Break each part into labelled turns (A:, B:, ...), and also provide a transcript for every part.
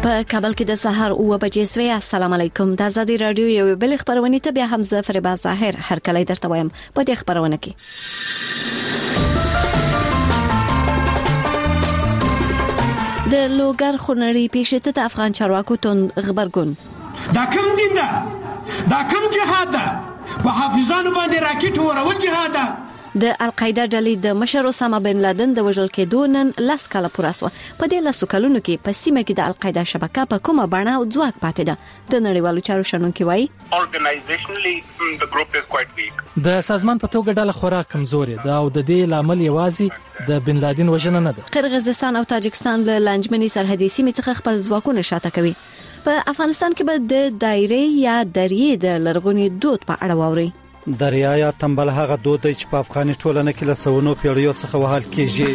A: په کابل کې د سهار 9 بجې سوی. السلام علیکم. د آزادي رادیو یو بل خبرونه ته بیا هم زه فریبا ظاهر هر کله درته وایم په دې خبرونه کې. د لوګر خونړی پیښه ته افغان چارواکو تون خبرګون.
B: دا کوم دین ده؟ دا کوم جهاد ده؟ په حافظانو باندې راکټ ورول جهاد ده.
A: د القاعده ډلې د مشر اسامه بن لادن د وژل کېدو نن لاس کاله پوره شو. په دې لاسو کلونو کې په سیمه کې د القاعده شبکه په کومه بڼه او ځواک پاتې ده. د نړیوالو چارو شنونکي وایي
C: organizationally the group is quite weak.
D: د سازمان په توګه ډله خورا کمزوري ده او د دې لامل یوازې د بن لادن وژنه نه ده.
A: قرغیزستان او تاجکستان له لانجمني سرحدي سیمې څخه خپل ځواکونه شاته کوي. په افغانستان کې به د دایره یا دریې د لرغونی دود په اړه واوري.
E: دریا یا تنبل هغه دود چې په افغاني ټولنه کې له سونو پیړیو څخه وهل کېږي.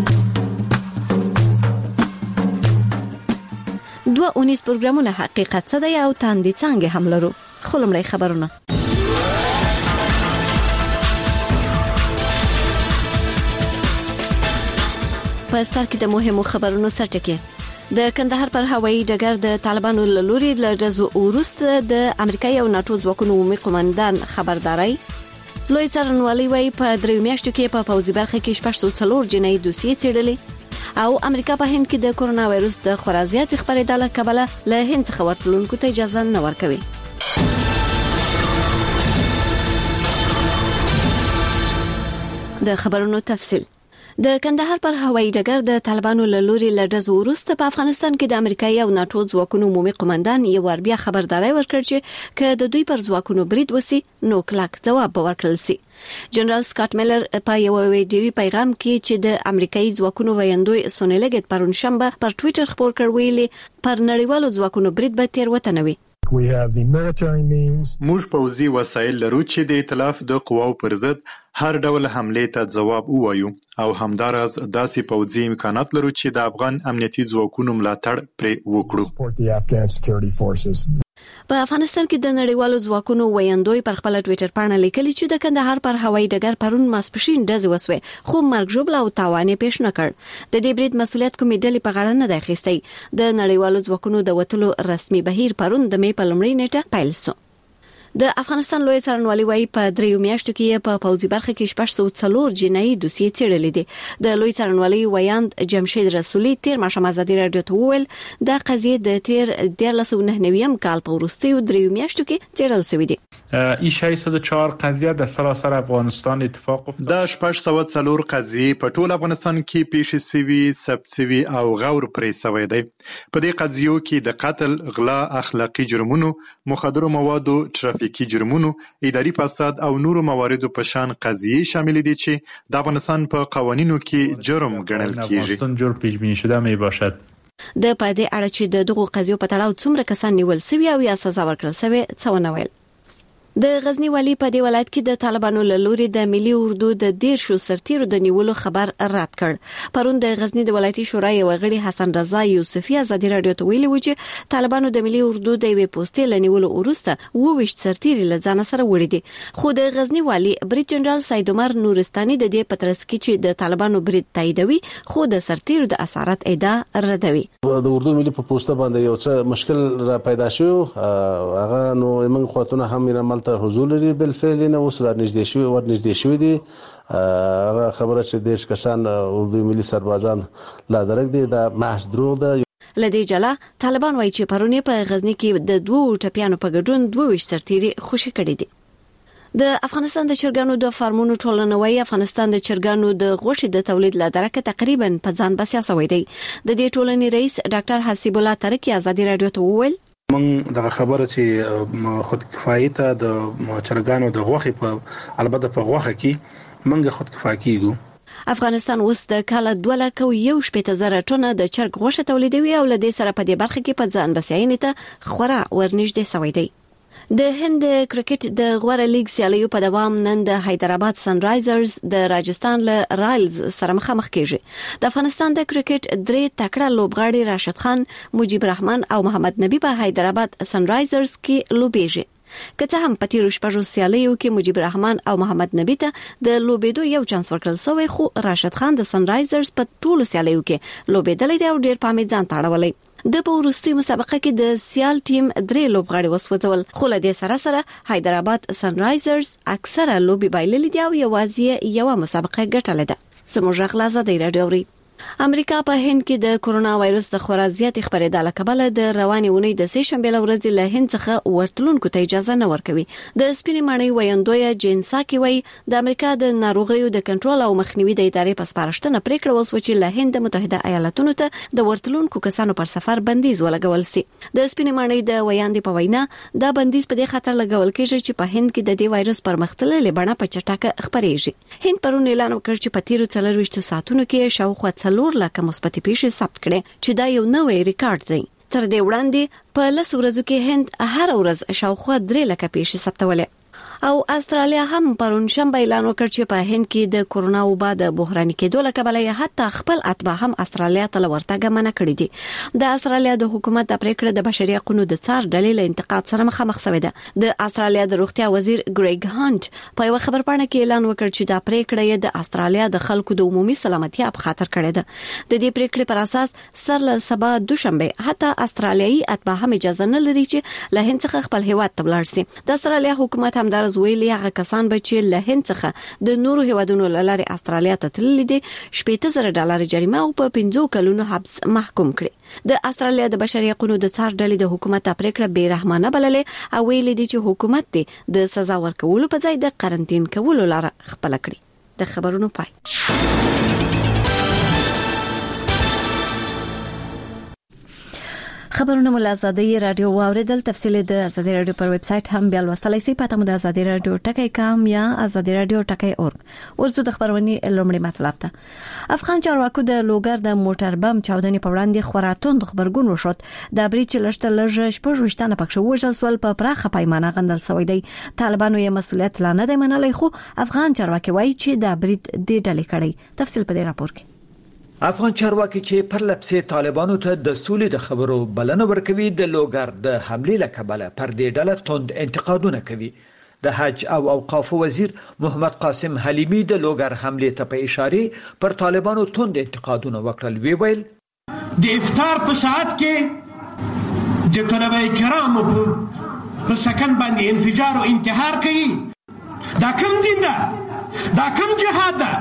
A: 2 پروګرامونه حقیقت څه دی او تاندې څنګه هم لرو. خو لمړی خبرونه. په سر کې د مهمو خبرونو سرټکی. د کندهار پر هوایي ډګر د طالبانو له لوري له جزو وروسته د امریکا او ناتو ځواکونو عمومي قومندان خبرداري. لوی څارنوالي وايي په 3 میاشتو کې په پوځي برخه کې 604 جنایي دوسیې څېړلې او امریکا په هند کې د کورونا وایروس د خورازيات خبرېدل کبله له هند څخه ورتلونکو ته اجازه نه ورکوي. د خبرونو تفصیل. د کندهار پر هوایي ډګر د طالبانو له لوري له جزو وروسته په افغانستان کې د امریکایي او ناتو ځواکونو عمومي قومندان یو ور بیا خبرداري ورکړ چې که د دوی پر ځواکونو برید وسی نو کلک جواب ورکړل شي. جنرال سکاټ میلر په یو ویډیوي پیغام کې چې د امریکایي ځواکونو ویاندوی سونیلګت پرون شنبه پر ټوئیټر خبر کړ ویلي پر نړیوالو ځواکونو برید به تیر وته وي.
F: موږ پوځي وسایل لرو چې د ائتلاف د قواو پر ضد هر ډول حمله ته ځواب ووایو او همدارس داسې پوځي امکانات لرو چې د افغان امنیتي ځواکونو ملاتړ پرې وکړو.
A: په افغانستان کې د نړیوالو ځواکونو ویاندوی پر خپل ټوئیټر باندې لیکلي چې د کندهار پر هوایي ډګر پرون ماسپښین ډزې وسوې خو مرګ ژوبل او تاوان پیښ نه کړ. د دې برید مسولیت کومې ډلې په غاړه نه دی اخیستی. د نړیوالو ځواکونو د وټلو رسمي بهیر پرون د می په لومړۍ نیټه پیل شو. د افغانستان لوی څارنوالي وايي په 3 میاشتو کې په پوځي برخه کې 604 جنایي دوسیې څېړلې دي. د لوی څارنوالي ویاند جمشید رسولي تیر ماښام آزادي رادیو ته وویل دا قضیه د تیر 1999 کال په وروستیو 3 میاشتو کې څېړل شوې دي.
G: این 604 قضیه در سراسر افغانستان اتفاق افتاد.
F: دا 604 قضیه په ټول افغانستان کې پیښې شوي، ثبت شوي او غور پرې شوی دی. په دې قضیو کې د قتل، غلا، اخلاقی جرمونو، مخدرو موادو، ترافیکي جرمونو، اداري فساد او نورو مواردو په شان قضیه شامل دي چې د افغانستان په قوانینو کې جرم ګڼل کیږي.
G: افغانستان جرم پیش بینی شده می باشد.
A: د پدې اړه چې دغه قضیو په تړاو څومره کسان نیول شوي او یا سزا ورکړل شوی څه ونه ویل. د غزنی والی په دی ولایت کې د طالبانو له لوري د ملي اردو د 10 سرتیرو د نیولو خبر رد کړ. پرون د غزنی د ولایتي شورای غړي حسن رضا یوسفی آزادي رادیو ته ویلي و چې طالبانو د ملي اردو د وی پوسټې لنیولو وروسته 22 سرتیري له ځان سره وړي دي. خو د غزنی والی بریټ جنرال سید عمر نورستاني د دې پترس کې چې د طالبانو برید تاییدوي خو د سرتیرو د اسارت ادعا ردوي.
H: د اردو ملي په پوسټه باندې یو څه مشکل را پیدا شو. هغه نو موږ خاطونه هم عمل حضور لري بالفعل نه اوس ورنږدې شوی دي. خبره چې دیش کسان اردو ملي سربازان لا درک دي دا محض دروغ ده.
A: لدې جلا طالبان وایي چې پرونی په غزنی کې د 2 ټپیانو په ګډون 22 سرتیري خوشي کړي دي. د افغانستان د چرګانو د فارمونو ټولنه وايي افغانستان د چرګانو د غوښې د تولید لپاره تقریبا په ځان بسیا شوی دی. د دې ټولنې رئیس ډاکټر حسیب الله ترکی آزادي رادیو ته وویل
I: من دغه خبره چې خود کفایي ته د چرګانو د غوښې په البته په غوښه کې منګه خود کفایي کیږو.
A: افغانستان اوس د کال 2,1,000 ټنه د چرګ غوښه تولیدوي او له دې سره په دې برخه کې په ځان بسیاینې ته خورا ورنږدې شوی دی. د هند کرکټ د غوړه لیګ سیالیو په دوام نن د حیدرآباد سن رایزرز د راجستان له رایلز سره مخامخ کیږي. د افغانستان د کرکټ 3 تکړه لوبغاړي راشد خان، مجيب رحمان او محمد نبی په حیدرآباد سن رایزرز کې لوبېږي. که څه هم په تیرو شپږو سیالیو کې مجيب رحمان او محمد نبی ته د لوبېدو یو چانس ورکړل شوی، خو راشد خان د سن رایزرز په ټولو سیالیو کې لوبېدلی دی او ډېر پام یې ځان ته اړولی. د په وروستي مسابقه کې د سیال ټیم 3 لوبغاړي وسوځول، خو له دې سره حیدرآباد سنرایزرز اکثره لوبي بایللې دي او یوازې یو مسابقه ګټلې ده. زموږ غلازه دی رادیو. امریکا په هند کې د کورونا وایرس د خورا زیات خبرېدا لکبله د رواني ونی د سې شنبه ورځ له هند څخه ورتلونکو ته اجازه نه ورکوي. د سپینې ماڼۍ ویاندوی جینساکي وای د امریکا د ناروغیو د کنټرول او مخنیوي د ادارې په سپارښتنه پریکړه وسوه چې له هند متحده ایالاتونو ته د ورتلونکو کسانو پر سفر بندیز ولګول سي. د سپینې ماڼۍ د ویاندې په وینا دا بندیز په دې خاطر لګول کېږي چې په هند کې د دې وایرس پرمختللې بڼه په چټکه خپرېږي. هند پرون اعلان وکړ چې په تیرو 24 ساعتونو کې شاوخوا 4 لکه مثبتې پیښې ثبت کړي چې دا یو نوې ریکارډ دی. تر دې وړاندې په 10 ورځو کې هند هر ورځ شاوخوا 3 لکه پیښې ثبتولې. او استرالیا هم پرون شنبه اعلان وکړ چې په هند کې د کورونا وبا د بحراني کېدو لکبله حتی خپل اتباع هم استرالیا ته ورتګ منع کړی دي. د استرالیا د حکومت د پریکړه د بشري حقوقو د څار دلیل انتقاد سره مخامخ شوې ده. د استرالیا د روغتیا وزیر ګریګ هانت په یو خبرپاڼه کې اعلان وکړ چې دا پریکړه د استرالیا د خلکو د عمومي سلامتیا په خاطر کړې ده. د دې پریکړې پر اساس سره سبا دوشنبه حتی استرالیایي اتباع هم اجازه نه لري چې له هند څخه خپل هیواد ته ولاړ شي. د استرالیا حکومت هم ویلي هغه کسان به چې له هند څخه د نورو هیوادونو لارې استرالیا ته تللي دي $80,000 جریمه او په 5 کلونو حبس محکوم کړي. د استرالیا د بشري حقوقو د څار ډلې د حکومت پریکړه بې رحمانه بللې او ویلي دي چې حکومت دې د سزا ورکولو په ځای د قرنټین کولو لاره خپل کړي. د خبرونو پای. خبرونه مو له آزادۍ رادیو واوریدل. تفصیل د آزادۍ رادیو پر ویب سټ هم بیا لوستلای شئ. پته مو د آزادۍ رادیو ټکی کام یا آزادۍ رادیو ټکی اورګ. ورزو د خبرونې لومړی مطلب ته. افغان چارواکو د لوګر د موټر بم چاودنې په وړاندې خوراتوند خبرګون وشود. د بریچ لشته لږ شپږ پکښ وژل سول په پراخه پیمانه غندل شوی دی. طالبانو یې مسؤلیت لا نه دی منلی، خو افغان چارواکي وایي چې د برید د ډلې کړی. تفصیل په دې راپور کې.
J: افغان چارواکي چې پر لپسې طالبانو ته د سولې د خبرو بلنه ورکوي، د لوګر د حملې لکبله پر دې ډله توند انتقادونه کوي. د حج او اوقاف وزیر محمد قاسم حلیمی د لوګر حملې ته په اشاره پر طالبانو توند انتقادونه وکړل. وی ویل
B: د افطار په ساعت کې د طلبه کرامو په سکن باندې انفجار او انتحار کوي. دا کوم دین ده؟ دا کوم جهاد ده؟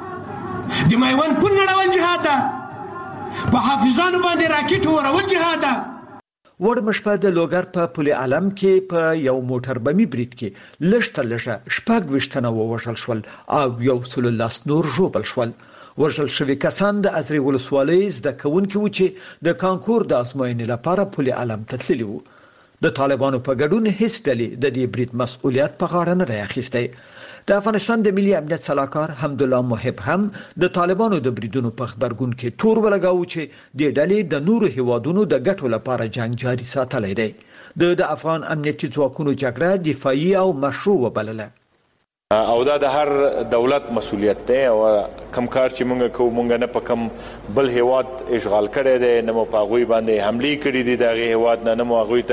B: د میوان پون نړول جهاد ده؟ په حافظانو باندې راکټ ورول جهاد ده؟
J: وړ مشپه د لوګر په پل علم کې په یو موټر بمي برید کې لږه شپږ وشتنه ووژل شول او 110 نور ژوبل شول. وژل شوي کسان د ازرې ولسوالۍ زده کوونکي وو چې د کانکور د ازموینې لپاره پل علم ته تللي وو. د طالبانو په ګډون هیڅ ډلې د دې برید مسؤلیت په غاړه نه راخیستی. د افغانستان د ملي امنیت صلاحکار حمدالله محب هم د طالبانو د بریدونو په خبرګون کې تور ولګاوه چې د ډلې د نورو هیوادونو د ګټو لپاره جنگ جاري ساتلی دی. د افغان امنیتي ځواکونو جګړه دفاعي او مشروع وبلله.
K: او دا د هر دولت مسؤلیت دی او کم کار چې مونږ کوو مونږ نه په کم بل هیواد اشغال کړی دی، نه مو په هغوی باندې حملې کړي دي، د هغې هیواد نه مو هغوی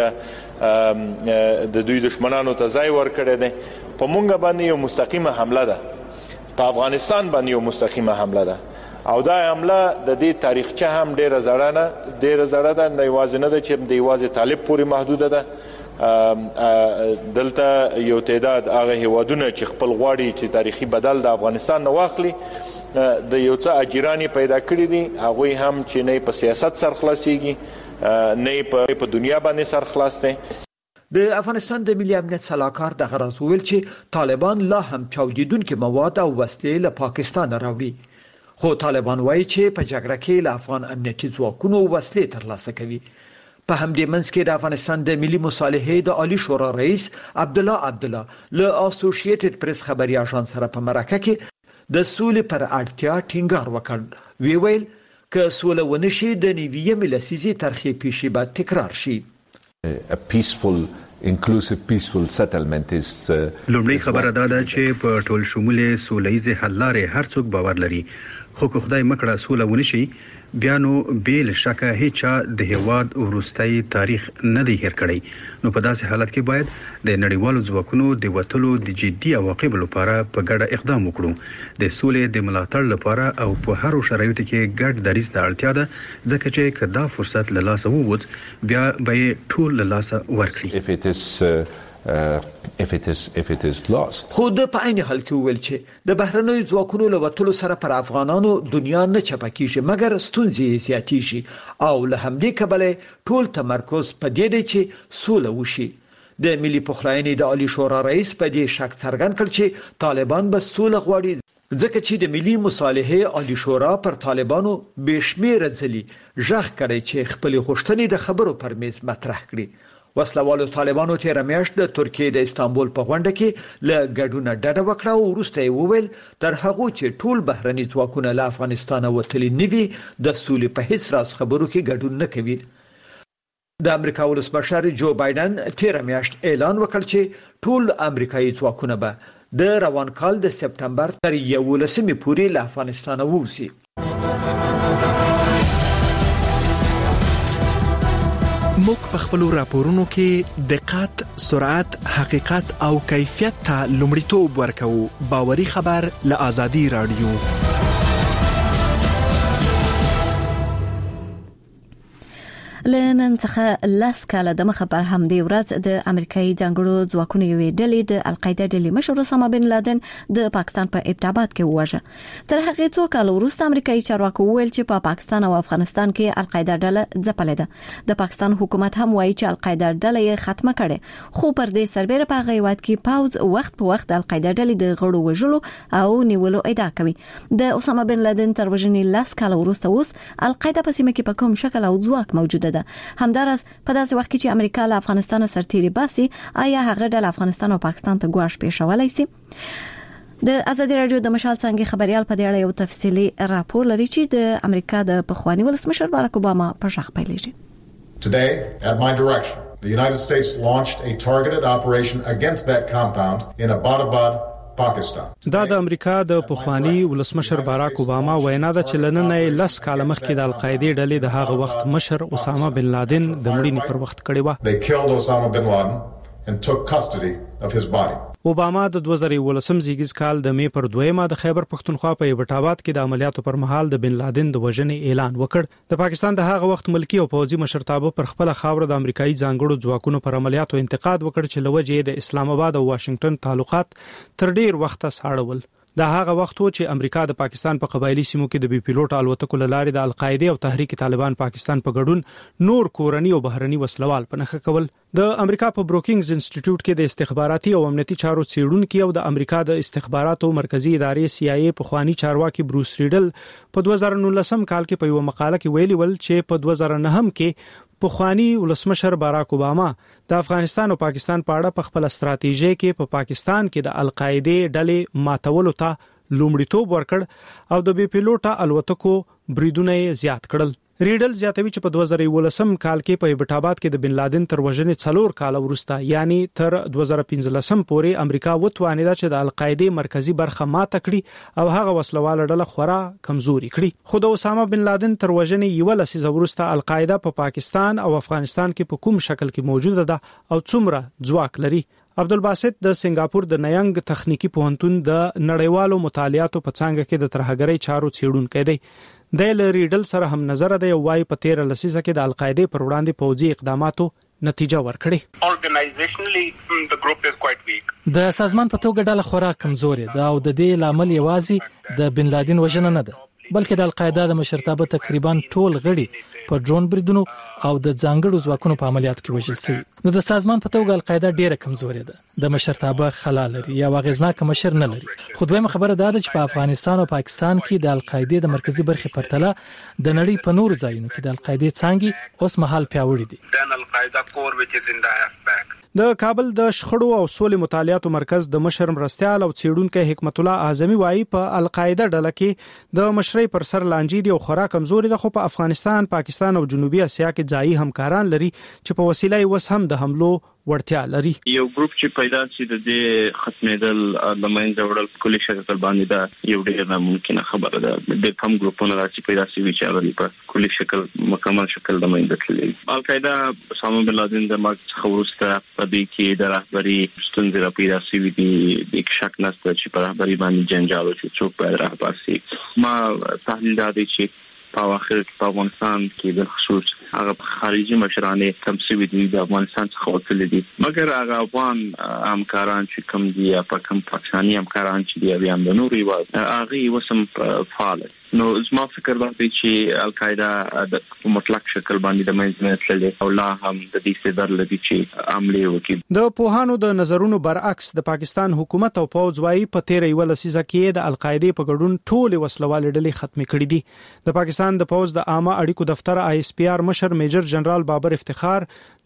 K: ته د دوی دشمنانو ته ځای ورکړی دی. په مونږ باندې یو مستقیمه حمله ده، په افغانستان باندې یو مستقیمه حمله ده او دا حمله د دې تاریخچه هم ډیره زړه ده، نه یوازې نه ده چې د یوازې طالب پورې محدوده ده. دلته یو تعداد هغه هیوادونه چې خپل غواړي چې تاریخي بدل د افغانستان نه واخلي د یو څه اجیرانی پیدا کړی دي. هغوی هم چې نه په سیاست سرخلاصيږي نه په دنیا باندې سرخلاص دي.
J: د افغانستان د ملي امنیت صلاحکار د غرض ویل چې طالبان لا هم چاودیدونکو مواد او وسلې له پاکستان راوړي، خو طالبان وایي چې په جګړه کې له افغان امنیتي ځواکونو وسلې ترلاسه کوي. په همدې منځ کې د افغانستان د ملي مصالحې د عالی شورا رئیس عبدالله له اسوسییټډ پریس خبري اژانس سره په مرکه کې د سولې پر اړتیا ټینګار وکړ. وی ویل که سوله ونشي د نیویم لسیزي ترخی پیشي به تکرار شي.
L: A peaceful inclusive peaceful settlement is
M: لومړی خبره دا ده چې په ټول شموله سولهییز حل لارې هر څوک باور لري، خو که خدای مکړه سوله ونشي بیا نو بیل شکه هیڅ د هیواد ورستۍ تاریخ نه دی هیر کړی نو په داسې حالت کې باید د نړیوالو ځواکونو د وټلو د جدي عواقبو لپاره په ګډه اقدام وکړو د سولې د ملاتړ لپاره او په هر شرایطو کې ګډ دریځ ته اړتیا ده ځکه چې کدا فرصت له لاسه ووت بیا به ټول له لاسه ورکړي
L: if it is lost.
J: خو د په عین حال کې ویل چې د بهرنیو ځواکونو له وټلو سره پر افغانانو دنیا نه چپکیږي مګر ستونزې زیاتېږي او له همدې کبله ټول تمرکز په دې دی چې سوله وشي. د ملي پخلاینې د عالی شورا رئیس په دې شک څرګند کړ چې طالبان به سوله غواړي ځکه چې د ملي مصالحې عالی شورا پر طالبانو بشمیره ځلي ژغ کړي چې خپل غوښتنې د خبرو پر میز مطرح کړي. وسلوالو طالبانو تیر میاشت د ترکیې د استانبول په غونډه کې له ګډونه ډډه وکړه او وروسته یې وویل تر هغه چې ټول بهرني ځواکونه له افغانستان وتلي نه دي د سولې په هیڅ راز خبرو کې ګډون نه کوي. د امریکا ولسمشر جو بایدن تیر میاشت اعلان وکړ چې ټول امریکایي ځواکونه به د روان کال د سپټمبر تر 11 پورې له افغانستان ووځي.
N: موږ په خپل راپورونو کې دقت، سرعت، حقیقت او کیفیت ته لومړیتوب ورکوو. باوري خبر له آزادي رادیو.
A: لنن څخه لاس کاله د مخه پر همدې ورځ د امریکایي ځانګړو ځواکونو یوې ډلې د القاعده ډلې مشر اسامه بن لادن د پاکستان په ابټاباد کې ووژه. تر هغه څو کال وروسته امریکایي چارواکو ویل چې په پاکستان او افغانستان کې القاعده ډله ځپلې ده. د پاکستان حکومت هم وایي چې القاعده ډله یې ختمه کړې خو پر دې سربېره په هیواد کې پاوز وخت په وخت د القاعده ډلې د غړو وژلو او نیولو ادعا کوي. د اسامه بن لادن تر وژنې لاس کال وروسته اوس القاعده په سیمه کې په کوم شکل او ځواک موجوده ده. همدارس په داسې وخت کې چې امریکا له افغانستان سرتيري باسي آیا هغه د افغانستان او پاکستان ته ګواښ پیښولای شي؟ د ازادي رادیو د مشال څنګه خبريال په دې اړه یو تفصیلی راپور لري چې د امریکا د پخوانی ولسمشر باراک اوباما په شخ پیلېږي.
O: Today, at my direction, the United States launched a targeted operation against that compound in Abbottabad,
P: دا د امریکا د پخوانی ولسمشر باراک اوباما وینا ده چې لننې لاس کاله مخکې د القاعده ډلې د هغه وخت مشر اسامه بن لادن د مړینې پر وخت کړی و.
O: They killed Osama bin Laden and took custody of his body.
P: اوباما د 2018 زیږیز کال د می پر 2 د خیبر پښتونخوا په ابټاباد کې د عملیاتو پر مهال د بن لادن د وژنې اعلان وکړ. د پاکستان د هغه وخت ملکی او پوځي مشرتابه پر خپل خاور د امریکایي ځانګړو ځواکونو پر عملیاتو انتقاد وکړ چې لوجه د اسلام آباد او واشنگټن تعلقات تر ډیر وخت ساړول. دا هغه وخت و چې امریکا د پاکستان په قبایلی سیمو کې د بي پیلوټ الوتکو لارې د القاعده او تحریک طالبان پاکستان په ګډون نور کورنی او بهرني وسلوال په نخښه کول. د امریکا په بروکینګز انسټیټیوټ کې د استخباراتي او امنیتي چارو څېړونکو او د امریکا د استخباراتو مرکزی ادارې CIA په خوانی چارواکي بروس ریډل په 2019 کال کې په یو مقاله کې ویلي ول چې په 2009 کې پخوانی ولسمشر باراک اوباما د افغانستان او پاکستان په اړه په خپل ستراتیژي کې په پاکستان کې د القاعده ډلې ماتولو ته لومړیتوب ورکړ او د بي پیلوټ الوتکو بریدونه زیات کړل. ریډل زیاتوي چې په 2018 کال کې په ابټاباد کې د بن لادن تر وژنې 4 کال وروسته یعنی تر 2015 پورې امریکا وتوانیده چې د القاعده مرکزی برخه ماته کړي او هغه وسلواله ډله خورا کمزوري کړي. خو د اسامه بن لادن تر وژنې یو لسیزه وروسته القاعده په پاکستان او افغانستان کې په کوم شکل کې موجوده ده او څومره ځواک لري. عبدالباسط د سنگاپور د نیانګ تخنیکی پوهنتون د نړیوالو مطالعاتو په څنګه کې د ترهګرۍ چارو څېړونکی دی. د ریډل سره هم نظر دی وای په 13 لسیزه کې د القاعده پر وړاندې پوځي اقداماتو نتیجه ورکړي.
C: Organizationally, the group is quite weak.
D: د سازمان په توګه ډله خورا کمزوري ده او د دې لامل یوازې د بن لادن وژنه نه ده بلکې د القاعده د مشرتابه تقریبا ټول غړي په ډرون بریدونو او د ځانګړو ځواکونو په عملیاتو کې وژل شوي. نو د سازمان په توګه القاعده ډیره کمزوري ده، د مشرتابه خلا لري یا واغزناک مشر نه لري. خو دویمه خبره دا ده چې په افغانستان او پاکستان کې د القاعده د مرکزی برخې پرتله د نړۍ په نور ځایونو کې د القاعده څنګه اوس مهال پیاوړي دي. د کابل د شخړو او سولې مطالعاتو مرکز د مشر مرستيال او څېړونکو حکمت الله اعظمي وايي په القاعده ډله کې د مشرۍ پر سر لانجې دي او خورا کمزوري ده، خو په افغانستان، پاکستان او جنوبي اسیا کې ځایي همکاران لري چې په وسیله وس هم د حملو
P: وړتیا لري.
Q: یو ګروپ چې پیدا شي د دې ختمېدل د منځ وړل کلی شکل باندې دا یو ډېر ناممکنه خبره ده. د کم ګروپونو چې پیدا شي چې هغه په کلی شکل مکمل شکل د منځ تللی. القاعده اسامه بن لادن د مرګ څخه وروسته په دې کې د رهبری ستونزې را پیدا شوې دي. د شک نشته چې په رهبری باندې جنجال او څوک باید رهبر شي. ما تحلیل دا دی چې په اخر کې په افغانستان کې د خصوص هغه خارجي مشرانه کم سوي دي د افغانستان څخه وتل دي، مګر هغه افغان همکاران چې کم دي یا په کم پاکستاني همکاران چې دي بیا د نوري هغه وسم فعال. نو زما فکر دا دی چې القاعده د مطلق شکل باندې د منځ تللی او لا هم د دې صدر لدی چې عملي وکړي.
P: د پوهانو د نظرونو برعکس د پاکستان حکومت او پوځ وايي په 13 لسیزه کې د القاعده په ګډون ټول وسلوال ډلې ختمې کړې دي. د پاکستان د پوځ د عامه اړیکو دفتر ISPR مشر میجر جنرال بابر افتخار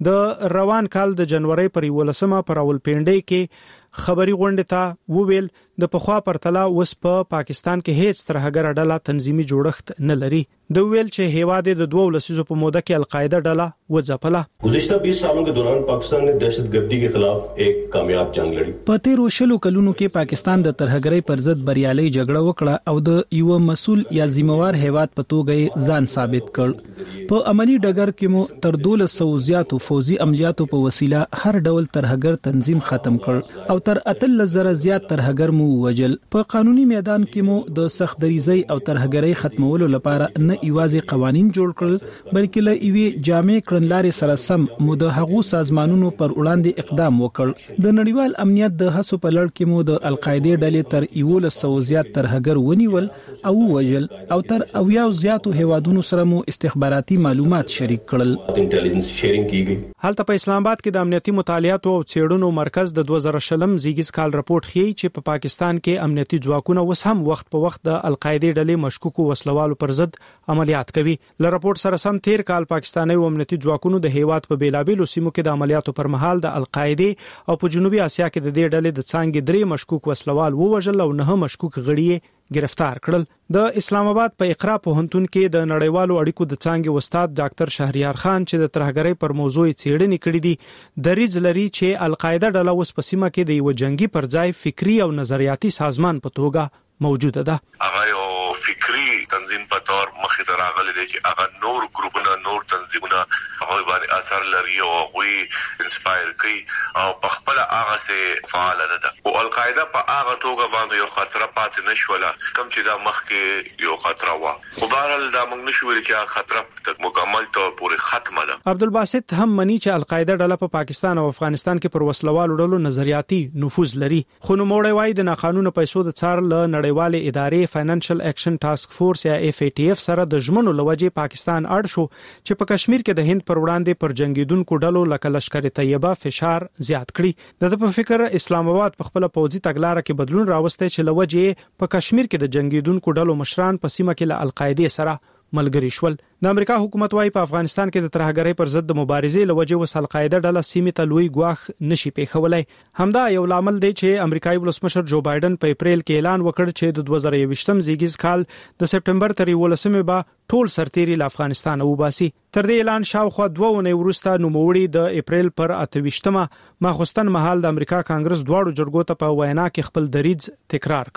P: د روان کال د جنوري پر 11مه پر راولپنډي کې خبري غونډه ته وویل د پخوا پرتله اوس په پاکستان کې هیڅ ترهګر ډله تنظیمي جوړښت نه لري. د ویل چې هیواد د 2 لسیزو په موده کې القاعده ډله وځپله.
R: گزشتہ 20 سالوں کے دوران پاکستان نے دہشتگردی کے خلاف ایک کامیاب جنگ لڑی.
S: په 13 کلونو کې پاکستان د ترهګرۍ پر ضد بریالي جګړه وکړه او د یو مسؤل یا ذمہوار هیواد په توګه ځان ثابت کړ. په عملی ډګر کې مو تر 1200 زیاتو فوزي عملیاتو په وسیله هر ډول ترهګر تنظیم ختم کړ او تر 13,000 زیات ترهګر مو وجل. په قانوني میدان کې مو د سخت دریزۍ او ترهګرۍ ختمولو لپاره نه ایوازي قوانين جوړ کړل بلکې له ایوي جامع کړنلارې سره سم مو د هغو سازمانونو پر وړاندې اقدام وکړ. د نړیوال امنیت د هڅو په لړ کې مو د القاعده ډلې تر 1100 زیات ترهګر ونیول او وجل او تر 90 زیاتو هیوادونو سره مو استخباراتي معلومات شریک کړل.
R: انټيليجنس شیرینګ کیږي.
P: هلته په اسلام آباد کې د امنیتي مطالعات او څېړنو مرکز د 2020 زیږیز کال راپورټ ښیي چې په پاکستان کې امنیتي ځواکونه اوس هم وخت په وخت د القاعده ډلې مشکوکو وسلوالو پر ضد عملیات کوي. ل راپورټ سره سم 13 کال پاکستاني امنیتي ځواکونو د هیواد په بیلابېلو سیمو کې د عملیاتو پر مهال د القاعده او په جنوبي اسیا کې د دې ډلې د څنګه 3 مشکوک وسلوال ووژل او 9 مشکوک غړي گرفتار کړل. د اسلام آباد په اقرا پوهنتون کې د نړیوالو اړیکو د څنګه استاد ډاکټر شهریار خان چې د ترهګرۍ پر موضوع څېړنې کړې دي دریځ لري چې القاعده ډله اوس په سیمه کې د یو جنگي پر ځای فکری او نظریاتي سازمان په توګه موجوده ده.
T: هغه یو فکری تنظیم په تور مخې ته راغلي دي چې هغه نور ګروپونه نور تنظیمونه هغه باندې اثر لري او غوي انسپایر کوي او په خپل هغه سه فعال ده. او القاعده په هغه توګه باندې یو خطر پاتې نشوله کوم چې دا مخ کې یو خطر و. مبارل دا موږ نشو ویل چې خطر تک مکمل تور پورې ختمه ده.
P: عبدالباسط هم مني چې القاعده ډله په پاکستان او افغانستان کې پر وسلوالو ډلو نظریاتي نفوذ لري. خو نو موړی وای د ناقانونه پیسو د څار له نړیوالې ادارې فاینانشل ایکشن ټاسک فورس یا FATF سره د ژمنو لوجې پاکستان اړ شو چې په کشمیر کې د هند پر وړاندې پر جنگیدونکو ډلو لکه لشکر طیبه فشار زیات کړي. د په فکر اسلام آباد په خپل پوځي تګلارې کې بدلون راوسته چې لوجې په کشمیر کې د جنگیدونکو ډلو مشران په سیمه کې له القاعده سره ملګری شول. د امریکا حکومت وايي په افغانستان کې د ترهګرۍ پر ضد د مبارزې لوجې وس القاعده ډله سیمه ته لوی ګواښ نشي پیښولای. همدا یو لامل دی چې امریکایي ولسمشر جو بایدن په اپریل کې اعلان وکړ چې د 2021م زیږیز کال د سپټمبر تر 11مه به ټول سرتیري له افغانستان وباسي. تر دې اعلان شاوخوا 2 ونې وروسته نوموړي د اپریل پر 28مه ماخوستن مهال د امریکا کانګرس دواړو جرګو ته په وینا کې خپل دریځ تکرار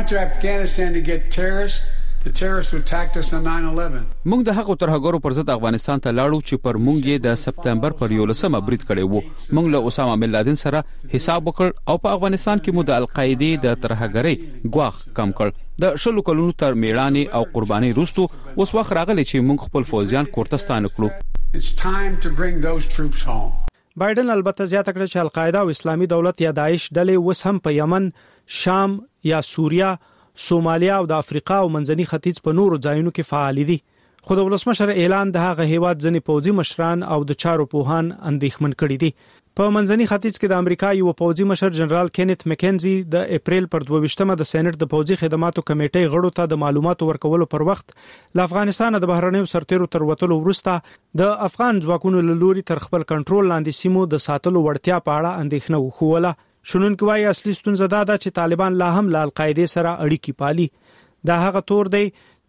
P: کړ.
U: The terrorists who attacked us on 9/11.
V: موږ د هغو ترهګرو پر ضد افغانستان ته لاړو چې پر موږ یې د سپتمبر پر 11مه برید کړی وو. موږ له اسامه بن لادن سره حساب وکړ او په افغانستان کې مو د القاعده د ترهګرۍ ګواښ کم کړ. د شلو کلونو تر میړانې او قرباني وروسته اوس وخت راغلی چې موږ خپل فوجیان کورتستان کړو.
U: It's time to bring those troops home.
P: بایدن البته زیاته کړه چې القاعده او اسلامي دولت یا داعش ډلې اوس هم په یمن، شام یا سوریه، سومالیا او د افریقا او منځني ختیځ په نورو ځایونو کې فعال دي. خو د ولسمشر اعلان د هغه هیواد ځنې پوځي مشران او د چارو پوهان اندېښمن کړي دي. په منځني ختیځ کې د امریکا یو پوځي مشر جنرال کینت مکینزي د اپریل پر 22مه د سېنات د پوځي خدماتو کمیټې غړو ته د معلوماتو ورکولو پر وخت له افغانستان د بهرنیو سرتیرو تر وټلو وروسته د افغان ځواکونو له لوري تر خپل کنټرول لاندې سیمو د ساتلو وړتیا په اړه اندېښنه وښوله. شنونکو وايي اصلي ستونزه دا ده چې طالبان لا هم له القاعده سره اړیکې پالي. دا هغه تور دی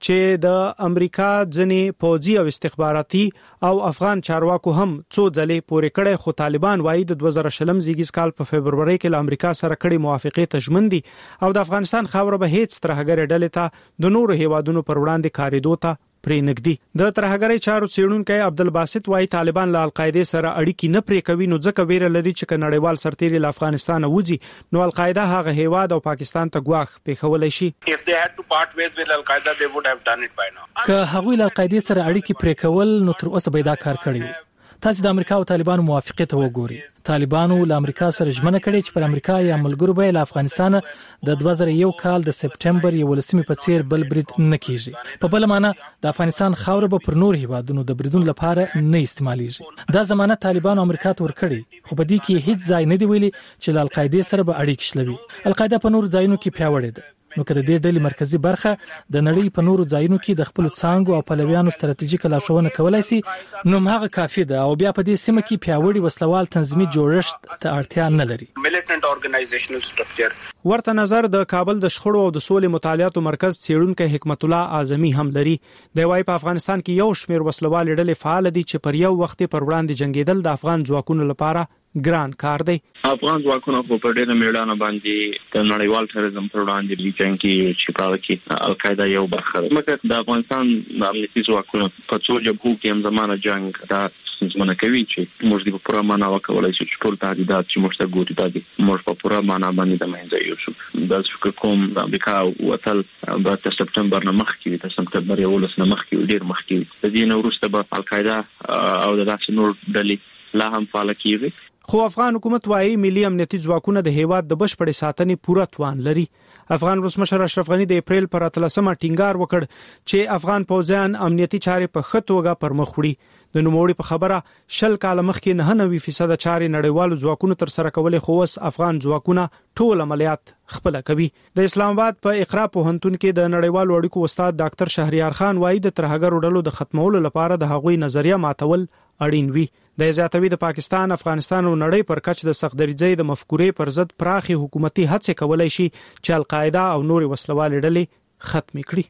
P: چې د امریکا ځنې پوځي او استخباراتي او افغان چارواکو هم څو ځلې پورې کړي، خو طالبان وايي د 2020 زیږیز کال په فبرवरी کې له امریکا سره کړي موافقه تضمین دي او د افغانستان خاوره به هیڅ ترهګر ډلې ته د نورو هیوادونو پر وړاندې کاریدو ته پرې نګدي. د ترهګرۍ چارو څېړونکي عبدالباسط وايي طالبان له القاعده سره اړیکې نه پرې کوي، نو ځکه ویره لري چې نړیوال سرتیري له افغانستان وځي نو القاعده هغه هیواد او پاکستان ته ګواښ پیښولای شي.
C: If they had to part ways with Al-Qaeda they would have done it by now.
D: که هغوی له القاعده سره اړیکې پرې کول نو تر اوسه به دا کار کړی. تاسو د امریکا او طالبانو موافقه ته وګورئ. طالبانو له امریکا سره ژمنه کړې چې پر امریکا یا ملګرو به له افغانستان د 2001 کال د سپټمبر 11 په څیر بل برید نه کیږي. په بل معنی د افغانستان خاوره به پر نور هیوادونو د بریدون لپاره نه استعمالېږي. دا ضمانت طالبانو امریکا ته ورکړي، خو په دې کې هیڅ ځای نه دی ویلي چې له القاعده سره به اړیکې شلوي. القاعده په نور ځایونو کې پیاوړې ده، نو کله د ډلې مرکزی برخه د نړۍ په نورو ځایونو کې د خپل څانګو او پلویانو ستراتیژیک لارښوونه کولای شي، نو هغه کافي ده او بیا په دې سیمه کې پیاوړی وسلوال تنظیمي جوړښت ته اړتیا نه لري.
C: Militant organizational structure.
P: ورته نظر د کابل د شخړو او د سولې مطالعاتو مرکز څېړونکي حکمت الله اعظمي هم لري. د وايي په افغانستان کې یو شمېر وسلوال ډلې فعال دي چې پر یو وخت پر وړاندې جنگیدل د افغان ځواکونو لپاره ګران کار دی.
Q: افغان ځواکونه په ډېره میړانه باندې د نړیوال تروریزم پر وړاندې جنګ کوي چې په هغه کې القاعده یو برخه ده. مګر د افغانستان د امنیتي ځواکونو په څو جبهو کې هم زمانه جنگ دا څنګه کوي چې موږ د پوره معنا وکولای شو چې ټول تهدیدات چې موږ ته ګوري دا موږ په پوره معنا باندې د منځه یوسو. د فکر کوم د امریکا وتل د سپټمبر نه مخکې د سپټمبر 11 نه مخکې ډېر مخکې د دې نو وروسته به القاعده او د داسې نور ډلې لا هم فعال کیږي.
P: خو افغان حکومت وايي ملي امنیتي ځواکونه د هیواد د بشپړې ساتنې پوره توان لري. افغان ولسمشر اشرف غنی د اپریل پر 13مه ټینګار وکړ چې افغان پوځیان امنیتي چارې په ښه توګه پر مخ وړي. د نوموړي په خبره 10 کال مخکې 99% چارې نړیوالو ځواکونو تر سره کولې، خو اوس افغان ځواکونه ټول عملیات خپل کوي. د اسلام آباد په اقرا پوهنتون کې د نړیوالو اړیکو استاد ډاکټر شهریار خان وايي د ترهګرو ډلو د ختمولو لپاره د هغوی نظریه ماتول اړین وي. د زیاتوي د پاکستان، افغانستان او نړۍ پر کچ د سختدریځۍ د مفکورې پر ضد پراخي حکومتي هڅې کولای شي چې القاعده او نور وسلوال ډلې ختم کړي.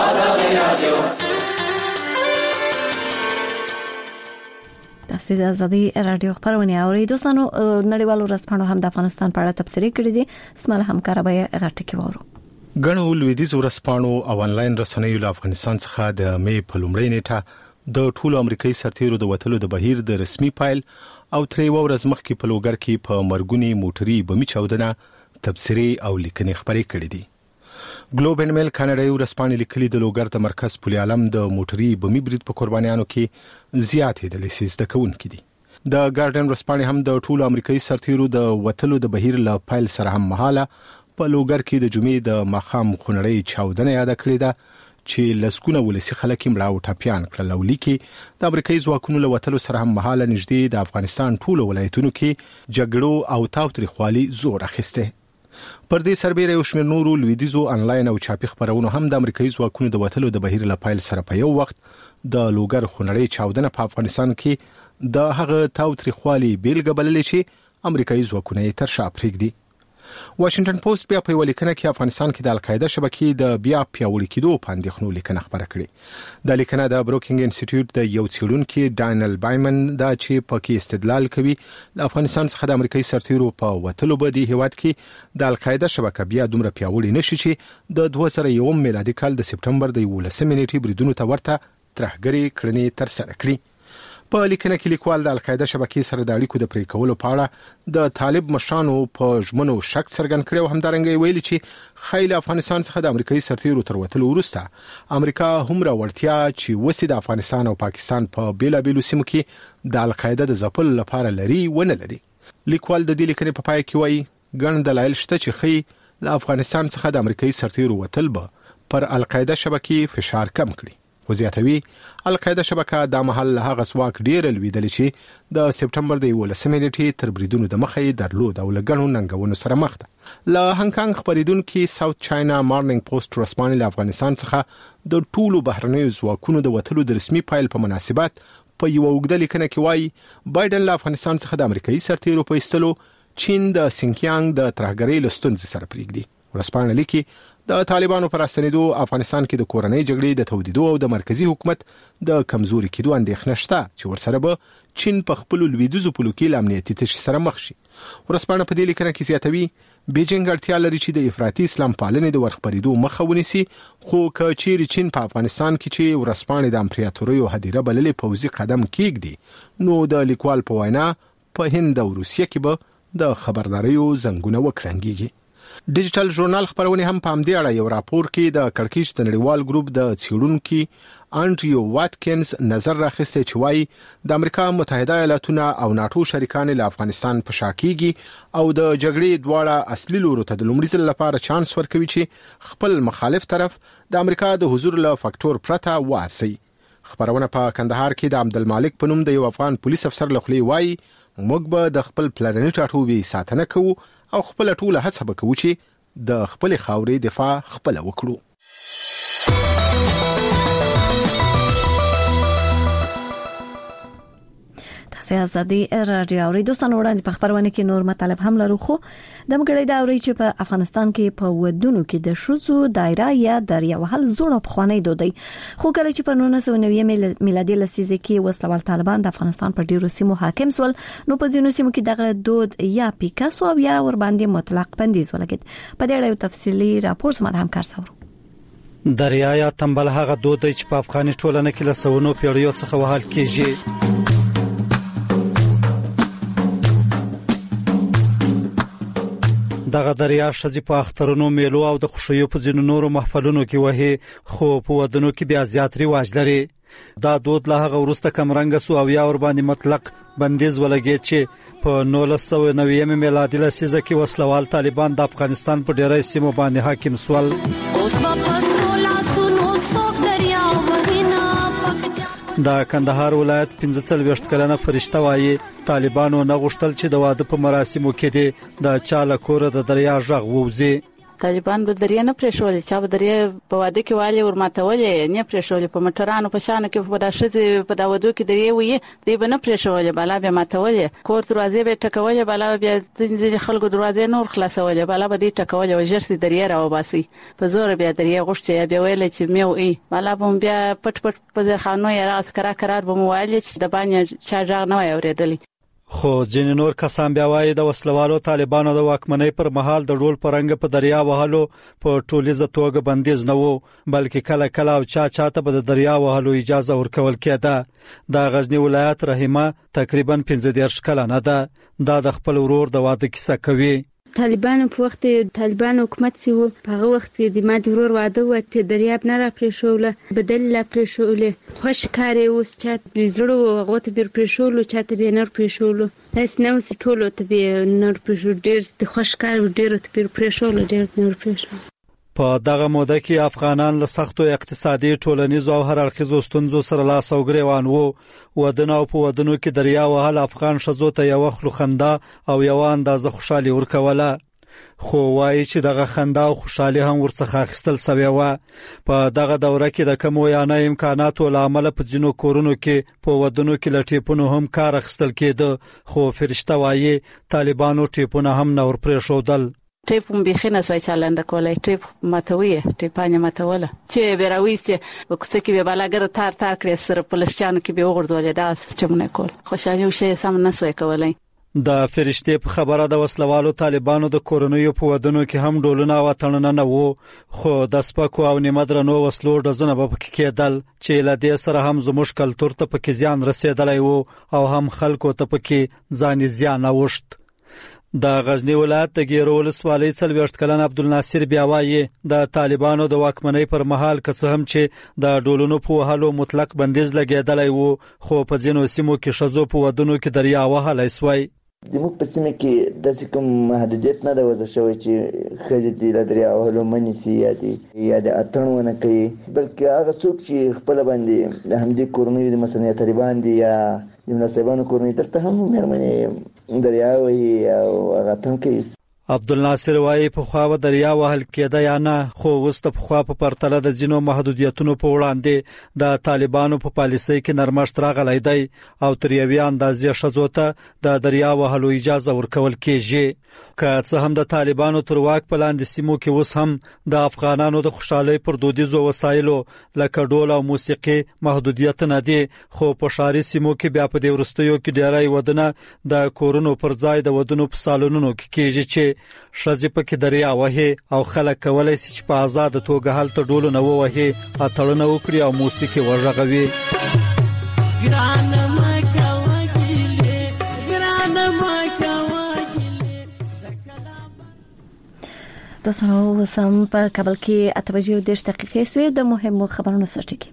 A: تاسو د ازادي رادیو خبرونه اورئ. دوستانو نړیوالو رسپانو هم د افغانستان په اړه تبصرې کړې دي. اسماعیل همکار به غټه کې وورو.
E: غنو لویدیز ورسپانو او انلاین رسنیو له افغانستان څخه د مې په لومړۍ نیټه د ټولو امریکایي سرتیرو د وټلو د بهیر د رسمي پایل او ترې ورځ مخکې په لوګر کې په مرګونی موټري بمي چاودنه تبصرې او لیکنې خبرې کړې دي. ګلوب اینډ میل کاناډایي ورسپانې لیکلي د لوګر د مرکز پولي عالم د موټري بمي برید په قربانیانو کې زیاتې د لیسیس د کوونکې دي. د ګارډن ورسپانې هم د ټولو امریکایي سرتیرو د وټلو د بهیر له پایل سره هم مهاله په لوګر کې د جمعې د ماخام خونړۍ چاودنه یاد کړې ده چې لسګونه ولسی خلک مړه او ټاپیان کړل. لیکي د امریکایي ځواکونو له وټلو سره هم مهاله نږدې د افغانستان ټولو ولایتونو کې جګړو او تاوتریخوالي زور اخیسته. پر دې سربېره یو شمېر نورو لویدیزو انلاین او چاپي خبرونو هم د امریکایي ځواکونو د وټلو د بهیر له پایل سره په یو وخت د لوګر خونړۍ چاودنه په افغانستان کې د هغه تاوتریخوالي بیلګه بللې چې امریکایي ځواکونه یې تر شا پرېږدي. واشنگټن پوسټ بیا په ولیکنه کې افغانستان کې د القاعده شبکې د بیا پیاوړي کېدو په اندېښنو لیکنه خبره کړې. د لیکنه د بروکینګ انسټیټیوټ د یو څېړونکي ډانیل بایمن دا چې پکې استدلال کوي د افغانستان څخه د امریکایي سرتیرو په وټلو به د هیواد کې د القاعده شبکه بیا دومره پیاوړي نشي چې د 2001 میلادي کال د سپټمبر د 11 نیټې بریدونو ته ورته ترهګري کړنې تر سره کړي. په لیکنه کې لیکوال د القاعده شبکې سره د اړیکو د پرې کولو په اړه د طالب مشرانو په ژمنو شک څرګند کړي او همدارنګه ویلي چې خایل افغانستان څخه د امریکایي سرتیرو تر وټلو وروسته امریکا هم راوړتیا چې وسې د افغانستان او پاکستان په بیلابېلو سیمو کې د القاعده د ځپل لپاره لري ونه لري. لیکوال د دې لیکنې په پای کې وایي ګڼ دلایل شته چې خې د افغانستان څخه د امریکایي سرتیرو وټل به پر القاعده شبکې فشار کم کړي. وزیاتوي القاعده شبکه د محل هغه سواک ډیر لویدل چې د سپټمبر د 11 نیټې تر بریدونو د مخې درلود او لګڼو ننګونو سره مخ ده. له هانګ کانګ خبرېدونکو ساوث چاینا مارنینګ پوسټ رسمانه له افغانستان څخه د ټولو بهرنیو ځواکونو د وټلو د رسمي پایل په مناسبت په یو وګړه لیکنه کې وایي بایدن له افغانستان څخه د امریکایي سرتیرو په ایستلو چین د سینکیانګ د ترهګرۍ لستونځ سره پریږدي. ورسپانه لیکي د طالبانو پر استنیدو افغانستان کې د کورنۍ جګړې د تودیدو او د مرکزی حکومت د کمزوري کېدو اندېښنه شته چې ورسره به چین په خپل لویدیځو پولو کې امنیتي تشي سره مخ شي. ورسپانه په دې لیکنه کې زیاتوي بیجینګ اړتیا لري چې د افراطي اسلام پالنې د ورخپریدو مخه ونیسي، خو که چیرې چین په افغانستان کې چې ورسپانه د امپراتوریو هدیره بللې پوځي قدم کېږدي، نو د لیکوال په وینا په هند او روسیه کې به د خبرداريو زنګونه وکړنګيږي. ډیجیټل ژورنال خبرونه هم په همدې اړه یو راپور کې د کړکېچ د نړیوال ګروپ د څېړونکو انډریو واتکینز نظر راخسته چې وايي د امریکا متحده ایالاتونه او ناتو شریکان له افغانستان په شا کېږي او د جګړې دواړه اصلي لورو ته د لومړي ځل لپاره چانس ورکوي چې خپل مخالف طرف د امریکا د حضور له فاکټور پرته وارسي. خبرونه په کندهار کې د عبدالمالک په نوم د یو افغان پولیس افسر له خولې وايي موږ به د خپل پلاني ټاټوبي ساتنه کوو او خپل ټوله هڅه وکړو چې د خپل خاورې دفاع خپل وکړو.
A: سیاسي رادیو اوریدو سنوړاندې په خبرونه کې نور مطلب هم لرو، خو د مګړې دا اوري چې په افغانستان کې په ودونو کې د شوزو دایره یا دریا وهل زوړ افغاني دودي، خو کله چې په 1990 میلادي لسیزه کې وسلوال طالبان د افغانستان په ډیرو سیمو حاکم سول، نو په ځینو سیمو کې دغه دود یا پیکاسو او یا ور باندې مطلق بندیز ولګید. په دې اړه یو تفصیلی راپور زما د همکار سره.
F: دریا یا تنبل هغه دود چې په افغاني ټولنه کې له سونو پیړیو څخه وهل کېږي. دغه دریا شذې په اخترونو، میلو او د خوشیو په ځینو نورو محفلونو کې وهي، خو په ودونو کې بیا زیات رواج لري. دا دود له هغه وروسته کمرنګ سو او یا ور باندې مطلق بندیز ولګید چې په 1990 میلادي لسیزه کې وسلوال طالبان د افغانستان په ډیری سیمو باندې حاکم سول. د کندهار ولایت 45 کلنه فرشته وايي طالبانو نه غوښتل چې د واده په مراسمو کې د چاله کور د دریا ژغ ووزي.
G: طالبان به دریا نه پرېښول، چې به دریا په واده کې والی ورماتولې نه پرېښول، په مټرانو په شان کې په داشته په داودو کې دریا وي دی به نه پرېښول، بالا به ماتولې، کور دروازې به ټکولې، بالا بیا ځینې خلکو دروازې نور خلاصولې، بالا به دې ټکولې او جرسي دریا راوباسي، په زور بیا دریا غوښتي بیا ویل چې میو ای، بالا به بیا پټ پټ په ځخانو یا راس قرار به موایل چې د باندې چا ځاغ نه اوریدلی.
F: خو ځینې نور کسان بیا وایي د وسلوالو طالبانو د واکمنۍ پر مهال د ډول پرنګ په دریا وهلو په ټولیزه توګه بندیز نه وو، بلکې کله کله او چاته به د دریا وهلو اجازه ورکول کېده. د غزنی ولایت رحیمه تقریبا 15 کلنه ده، دا د خپل ورور د واده کیسه کوي.
W: طالبانو په وخت طالبان حکومت سی وو، په هغه وخت د ما د ورور واده وته دریاب نه را پرېښول، بدل لا پرېښول، خوش کاري اوس چې زړه غوته بیر پرېښول، چاته به نور پرېښول، داس نو سی ټولو ته به نور پرېښول، ډېر د خوش کار ډېر ته بیر پرېښول، ډېر نور پرېښول.
F: په دغه موده کې افغانان له سختو اقتصادي، ټولنیزو او هر اړخیزو ستونزو سره لاس او ګریوان وو. ودونه او په ودونو کې دریا وهل افغان ښځو ته یو خلو خندا او یو اندازه خوشحالي ورکوله، خو وایي چې دغه خندا او خوشحالي هم ورڅخه اخیستل سوی و. په دغه دوره کې د کمو یا نه امکاناتو له امله په ځینو کورونو کې په ودونو کې له ټیپونو هم کار اخیستل کېده، خو فرشته وایي طالبانو ټیپونه هم نه ورپرېښودل.
G: ټیپ مبيخنه سوي چالاند کولای، ټیپ ماتوي، ټیپانه ماتوله چې بیراويسته وکړه کې به بالاګر تار تار کړی سره په لښچانو کې به وګرځولې، دا چمونه کول خوشالي او شی سم نه سوي کولای.
F: د فرشته په خبره د وسلوالو طالبانو د کورونو په ودونو کې هم ډولونه او تړنه نه وو، خو د سپکو او نیمه درنو وسلو ډزنه به پکې کېدل چې له دې سره هم زموږ کلتور ته پکې زیان رسیدلی وو او هم خلکو ته پکې ځان زیان اوښت. د غزنی ولایت د ګیرو ولسوالۍ 40 کلن عبدالناصر بیا وایي د طالبانو د واکمنۍ پر مهال که څه هم چې د ډولونو په وهلو مطلق بندیز لګیدلی وو، خو په ځینو سیمو کې ښځو په ودونو کې دریا وهلی سوی.
X: زموږ په سیمه کې داسې کوم محدودیت نه ده وضع شوی چې ښځې دې له دریا وهلو منع سي یا د اتڼ ونه کوي، بلکې هغه څوک چې خپله باندې د همدې کورنیو د مثلا طالبان دي یا د مناسبانو کورنۍ دلته هم مېرمنې دریا وهي او هغه اتڼ کوي.
F: عبدالناصر وايي په خوا و دریا وهل کېده یا نه خو وسته په خوا په پرتله د جنو محدودیتونو په وړاندې د طالبانو په پالیسۍ کې نرمښت راغلی دی او تر یوې اندازې ښځو ته د دریا وهلو اجازه ورکول کېږي. که څه هم د طالبانو تر واک په لاندې سیمو کې اوس هم د افغانانو د خوشحالۍ پر دودیزو وسایلو لکه ډول او موسیقي محدودیت نه دي، خو په ښاري سیمو کې بیا په دې وروستیو کې ډیری ودونه د کورونو پر ځای د ودونو په سالونونو کې کېږي چې شذې پکې دریا وهي او خلک کولای شي چې په آزاد توګه هلته ډولونه ووهي، اتړونه وکړي او موسیقي وغږوي.
A: تاسو وسم په کابل کې 8:10 دقیقې سوې د مهمو خبرونو سرټکی.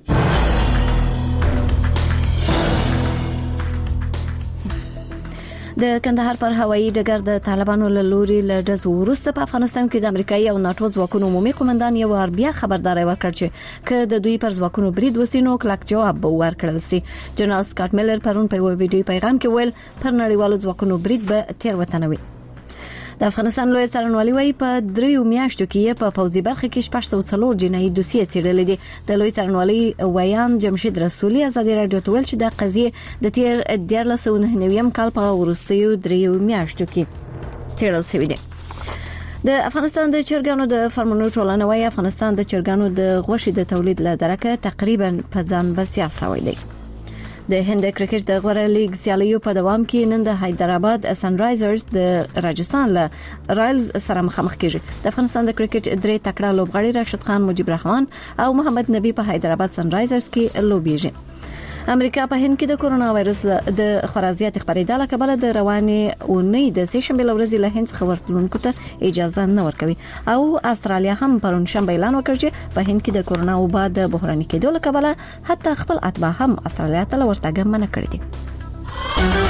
A: د کندهار پر هوایي ډګر د طالبانو له لوري له ډزو وروسته په افغانستان کې د امریکایي او ناتو ځواکونو عمومي قومندان یو بیا خبرداري ورکړ چې که د دوی پر ځواکونو برید وسینو کلک جواب به ورکړل شي. جنرال سکاټ میلر پرون په یو ویډیو پیغام کې ویل پر نړیوالو ځواکونو برید به تیر وطنوي. د افغانستان لوی څارنوالي وايي په 3 میاشتو کې په پوځي برخه کې 604 جنایي دوسیې څېړلې دي. د لوی څارنوالي ویان جمشید رسولي ازادي رادیو ته ویل چې د قضیه د تیر 1999 کال په وروستیو 3 میاشتو کې څېړل شوې ده. د افغانستان د چرګانو د فارمونو ټولنه وايي افغانستان د چرګانو د غوښې د تولید لپاره تقریبا په ځان بسیا شوی دی. د هند کرکټ د غوړه لیګ سیالیو په دوام کې نن د حیدرآباد سنرایزرز د راجستان له رایلز سره مخامخ کیږي. د افغانستان د کرکټ درې تکړه لوبغاړي راشد خان، مجيب رحمان او محمد نبی په حیدرآباد سنرایزرز کې لوبېږي. امریکا په هند کې د کورونا وایرس د خرازيات خبرېدل کبل د رواني اونۍ د سه شنبه ورځې له هند څخه ورتلونکو ته اجازه نه ورکوي او استرالیا هم پرون شنبه اعلان وکړ چې په هند کې د کورونا وبا د بحراني کېدو کبل حتی خپل اتباع هم استرالیا ته ورتګ منع کړی دي.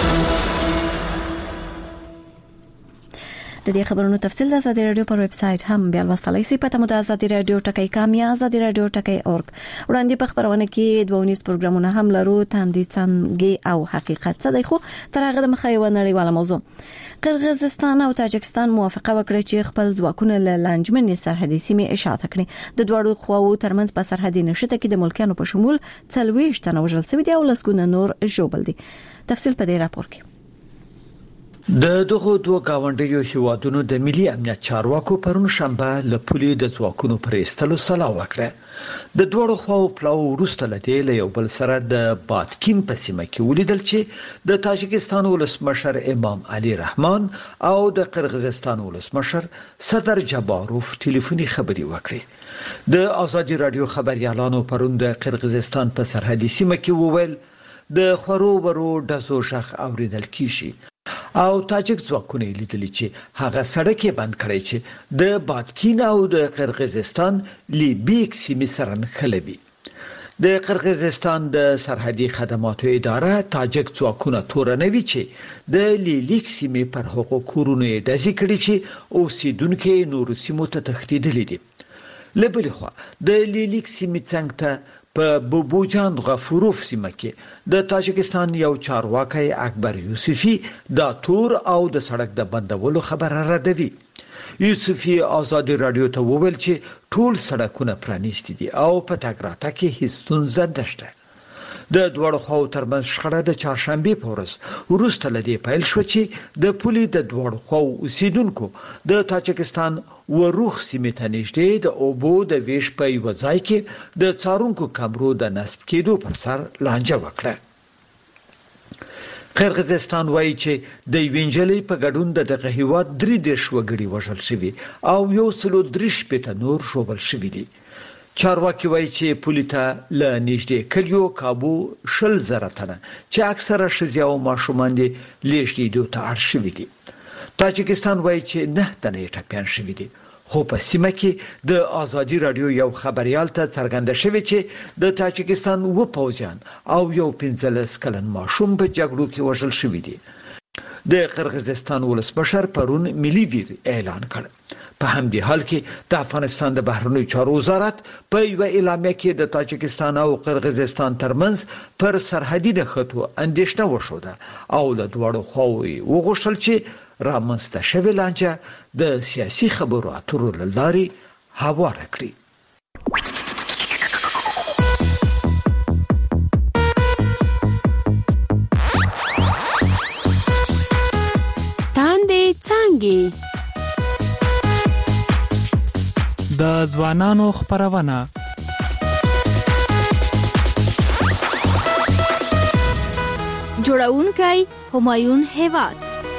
A: د دې خبرونو تفصیل د آزادي رادیو پر ویب سټ هم بیا لوستلای شئ. پته مو د آزادي رادیو ټکی کامیا آزادي رادیو ټکی اورګ. وړاندې په خبرونه کې 2 پروګرامونه هم لرو، تاندې څنګه او حقیقت څه دی، خو تر هغه د مخه یو نړیواله موضوع. قرغیزستان او تاجکستان موافقه وکړه چې خپل ځواکونه له لانجمنې سرحدي سیمې اشاعت کړي. د دوړو خواو ترمنځ په سرحدي نشته کې د ملکانو په شمول 40 تنه وژل شوي دي او لسګونه نور ژوبل دي. تفصیل په دې راپور کې.
J: د دغه دوه گاونډیو هیوادونو د ملي امنیت چارواکو پرون شنبه له پولي د ځواکونو پرې استلو سلا وکړه. د دوړو خواو پلاو وروسته لته له یو بل سره د باتکین په سیمه کې ولیدل چې د تاجکستان ولسمشر امام علي رحمان او د قرغیزستان ولسمشر صدر جباروف ټلیفوني خبري وکړي. د آزادي رادیو خبريالانو پرون د قرغیزستان په سرحدي سیمه کې وویل د خورو ورو دزو شخ اوریدل کیږي او تاجک ځواکونه لیدل چې هغه سړک بند کړی چې د باتکین او د قرغیزستان لیبیک سیمې سره نښلوي. د قرغیزستان د سرحدي خدماتو اداره تاجک ځواکونه تورنوي چې د لیلیک سیمې پر حقوق کورونه داسې کړي چې اوسیدونکو نور سیمو ته تښتیدلي دي. لبل خو د لیلیک سیمې څنګه په بوبوجان غفوروف سیمه کې د تاجکستان یو چارواکي اکبر یوسفی د تور او د سړک د بندولو خبره ردوي. یوسفی آزادي رادیو ته وویل چې ټول سړکونه پرانیستي دي او په تګراته کې هیڅ ستونزه نشته. د دوړو خواو ترمنځ شخړه د چهارشنبه په ورځ وروسته لدی پیل شو چې د پولي د دوړو خواو اوسیدونکو د تاجکستان وروخ سیمې ته نږدې د اوبو د ویش په یو ځای کې د څارونکو کمرو د نصب کېدو پر سر لانجه وکړه. قرغیزستان وایي چې د وینجلې په ګډون دغه هیواد 3 وګړي وژل شوي او 130 نور ژوبل شوي دي. چارواکي وایي چې پولیټا له نږدې کلیو کابو 10,000 تنه چې اکثره ښځې او ماشومان دي لیږدېدو ته اړ شوي دي. تاجکستان وایي چې 9 تنه ټپيان شوي دي. خو په سیمه کې د آزادي رادیو یو خبريال ته څرګنده شوی چې د تاجکستان و پوځیان او یو 15 کلن ماشوم په جګړو کې وژل شوی دي. د قرغیزستان ولسمشر پرون ملي ویر اعلان کړ. په همدې حال کې د افغانستان د بهرنیو چارو وزارت په یو اعلامیه کې د تاجکستان او قرغیزستان ترمنځ پر سرحدي نښتو اندېښنه وښوده او له دوړو خواوې وغوښتل چې رامنځته شوې لانجه د سیاسي خبرو اترو له لارې هواره کړي.
W: تاندې څانګې
P: د ځوانانو خبرونه
W: جوړونکی همایون هیواد.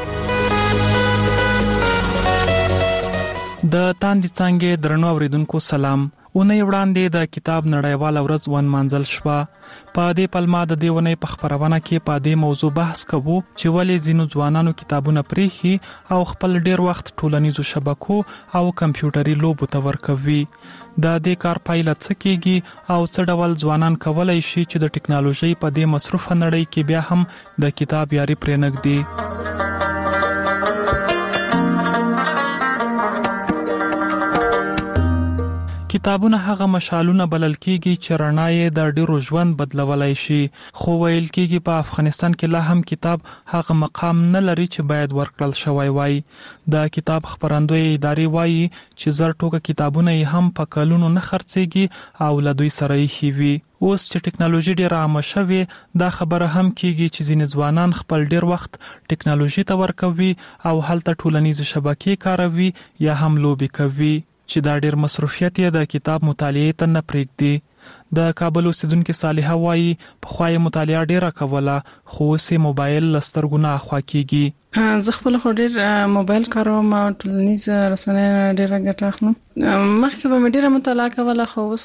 P: د تاندې څانګې درنو اوریدونکو سلام. اونۍ وړاندې د کتاب نړیواله ورځ ونمانځل شوه. په دې پلمه د دې ونې په خبرونه کې په دې موضوع بحث کوو چې ولې ځینو ځوانانو کتابونه پریخي او خپل ډیر وخت ټولنیزو شبکو او کمپیوټري لوبو ته ورکوي. د دې کار پایله څه کیږي او څه ډول ځوانان کولای شي چې د ټکنالوژي په دې مصروفه نړۍ کې بیا هم د کتاب یاري پرې نږدي. کتابونه هغه مشالونه بلل کیږي چې رڼا یې د ډیرو ژوند بدلولای شي، خو ویل کیږي په افغانستان کې لا هم کتاب هغه مقام نه لري چې باید ورکړل شوی وای. د کتاب خبرندوی ادارې وایي چې زر ټوکه کتابونه یې هم په کلونو نه خرڅيږي او له دوی سره یې وي. اوس چې ټکنالوژي ډیره عامه شوه، دا خبره هم کیږي چې ځینې ځوانان خپل ډیر وخت ټکنالوژي ته ورکوي او هلته ټولنیز شبکې کاروي یا هم لوبي کوي چې دا ډیر مصروفیت یې د کتاب مطالعې ته نه پرېږدي. د کابل اوسیدونکو صالحه وایي په خوای مطالعه ډیره کوله خو سه موبایل لسترګو نه اخوا کیږي.
B: زه خپل خو ډیر موبایل کاروم او ټولنیز رسنۍ ډیره ګټه اخلم. مخکې به ډیره مطالعه کوله خو اوس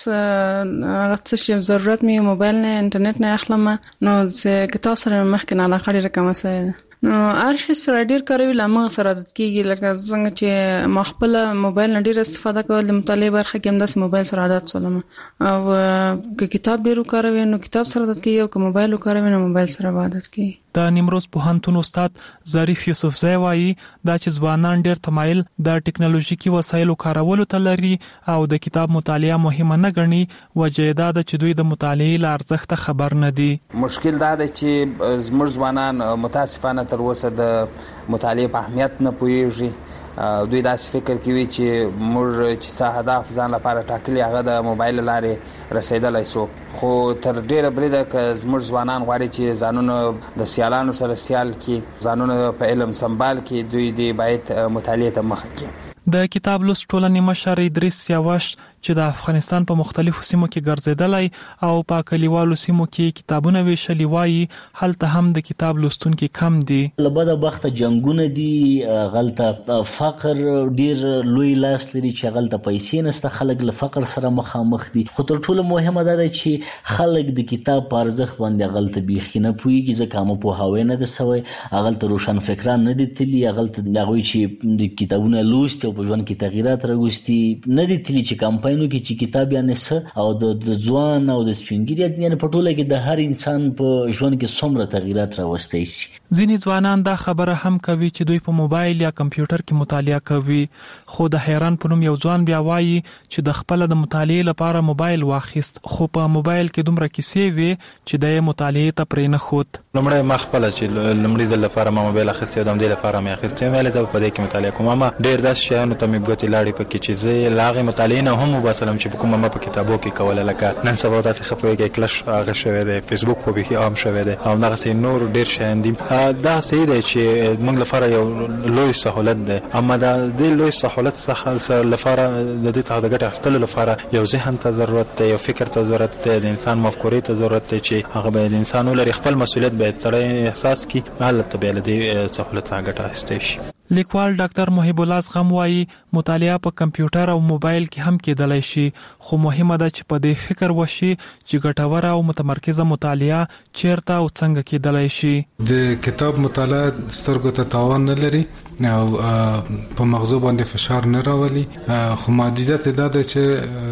B: راځي چې ضرورت مې موبایل نه انټرنیټ نه اخلم، نو زه کتاب سره مخکې نه علاقه ډیره کمه سوې. نو ارشي سره ډیر کاروي لامغه سره عادت کیږي، لکه څنګه چې ما خپل موبایل نه ډیر استفاده کول د مطالعه برخه کې هم د موبایل سره عادت سولم، او که کتاب ډیر کاروي نو کتاب سره عادت کیږي او که موبایل کاروي نو موبایل سره عادت کیږي.
P: د نیمروز پوهنتون استاد ظریف یوسفزئی وایي دا چې ځوانان ډیر تمایل د ټکنالوژیکي وسایلو کارولو ته لري او د کتاب مطالعه مهمه نه ګڼي، وجه دا ده چې دوی د مطالعې له ارزښت خبر نه دي.
H: مشکل دا ده چې زموږ ځوانان متاسفانه تر اوسه د مطالعې په اهمیت نه پوهیږي. دوی داسې فکر کوي چې موږ چې څه هدف ځان لپاره ټاکلي هغه د موبایل لارې رسیدلای شو، خو تر ډیره بریده که زموږ ځوانان غواړي چې ځانونه د سیالانو سره سیال کړي، ځانونه په علم سمبال کړي، دوی باید مطالعې ته مخه کړي.
P: د کتاب لوست ټولنې مشر ادریس سیاوش چې د افغانستان په مختلفو سیمو کې ګرځیدلی او په کلیوالو سیمو کې کتابونه ویشلي وایي هلته هم د کتاب لوستونکي کم دي.
I: لبد وخت جنگونه دي، غلطه فقر ډیر لوی لاس لري چې غلطه پیسې نسته، خلک له فقر سره مخامخ دي. خو تر ټولو مهمه ده چې خلک د کتاب په ارزښت باندې غلطه بیخي نه پوهیږي، ځکه هم په هاوی نه ده سوی، غلطه روشن فکران نه دي تللی، غلطه دغوی چې د کتابونه لوستي او په ژوند کې تغیرات راوستي نه دي تللی چې کمپاینو کې چې کتاب یعنی څه او د ځوان او د سپینګری یعنی په ټوله کې د هر انسان په ژوند کې څومره تغیرات راوستي شي.
P: ځینې ځوانان دا خبره هم کوي چې دوی په موبایل یا کمپیوټر کې مطالعه کوي، خو د حیران په نوم یو ځوان بیا وایي چې د خپل د مطالعې لپاره موبایل واخیست، خو په موبایل کې دومره کیسې وي چې د مطالعې ته پرې نه خوت.
K: لمړی ما خپل چې لمړی ځل لپاره ما موبایل اخیستی او د دې لپاره مې اخیستی، مې له په دې کې مطالعه کوم، ما ډېر داس شیانو ته مې ګوتې لاړې پکې چې زه لاغه مطالعې نه هم وباسلم چې کومه ما په کتابو کې کوله، لکه نن سبا تاسو خپوي کې کلش هغه شوی دی، فیسبوک خو به عام شوی دی او هغه سي نور ډېر شیان دي. دا څه دی چې موږ لپاره یو لوی سہولت ده، اما دا د لوی سہولت څخه لپاره د دې ته د ګټه اخیستلو لپاره یو ذهن ته ضرورت دی، یو فکر ته ضرورت دی، د انسان مفکورې ته ضرورت دی چې هغه به د انسان ولري خپل مسؤلیت به تړي احساس کی حالت به له دې سہولت څخه ګټه اخیستل شي.
P: لیکوال ډاکټر محب الله زغم وایي مطالعه په کمپیوټر او موبایل کې هم کېدلای شي، خو مهمه ده چې په دې فکر وشي چې ګټوره او متمرکزه مطالعه چیرته او څنګه کېدلای شي.
Y: د کتاب مطالعه سترګو ته تاوان نه لري او په مغزو باندې فشار نه راولي، خو محدودیت دا ده چې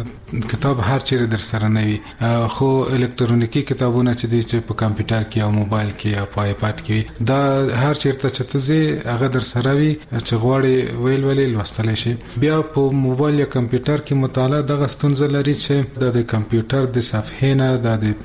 Y: کتاب هر چیرې در سره نه وي، خو الکترونیکی کتابونه چې دي په کمپیوټر کې او موبایل کې او په آیپاد کې دا هر چیرته چې ته هغه در سره وي کوي چې غواړي ویل لوستل شي. بیا په موبایل یا کمپیوټر کې مطالعه دغه ستونزه لري چې د کمپیوټر د صفحې نه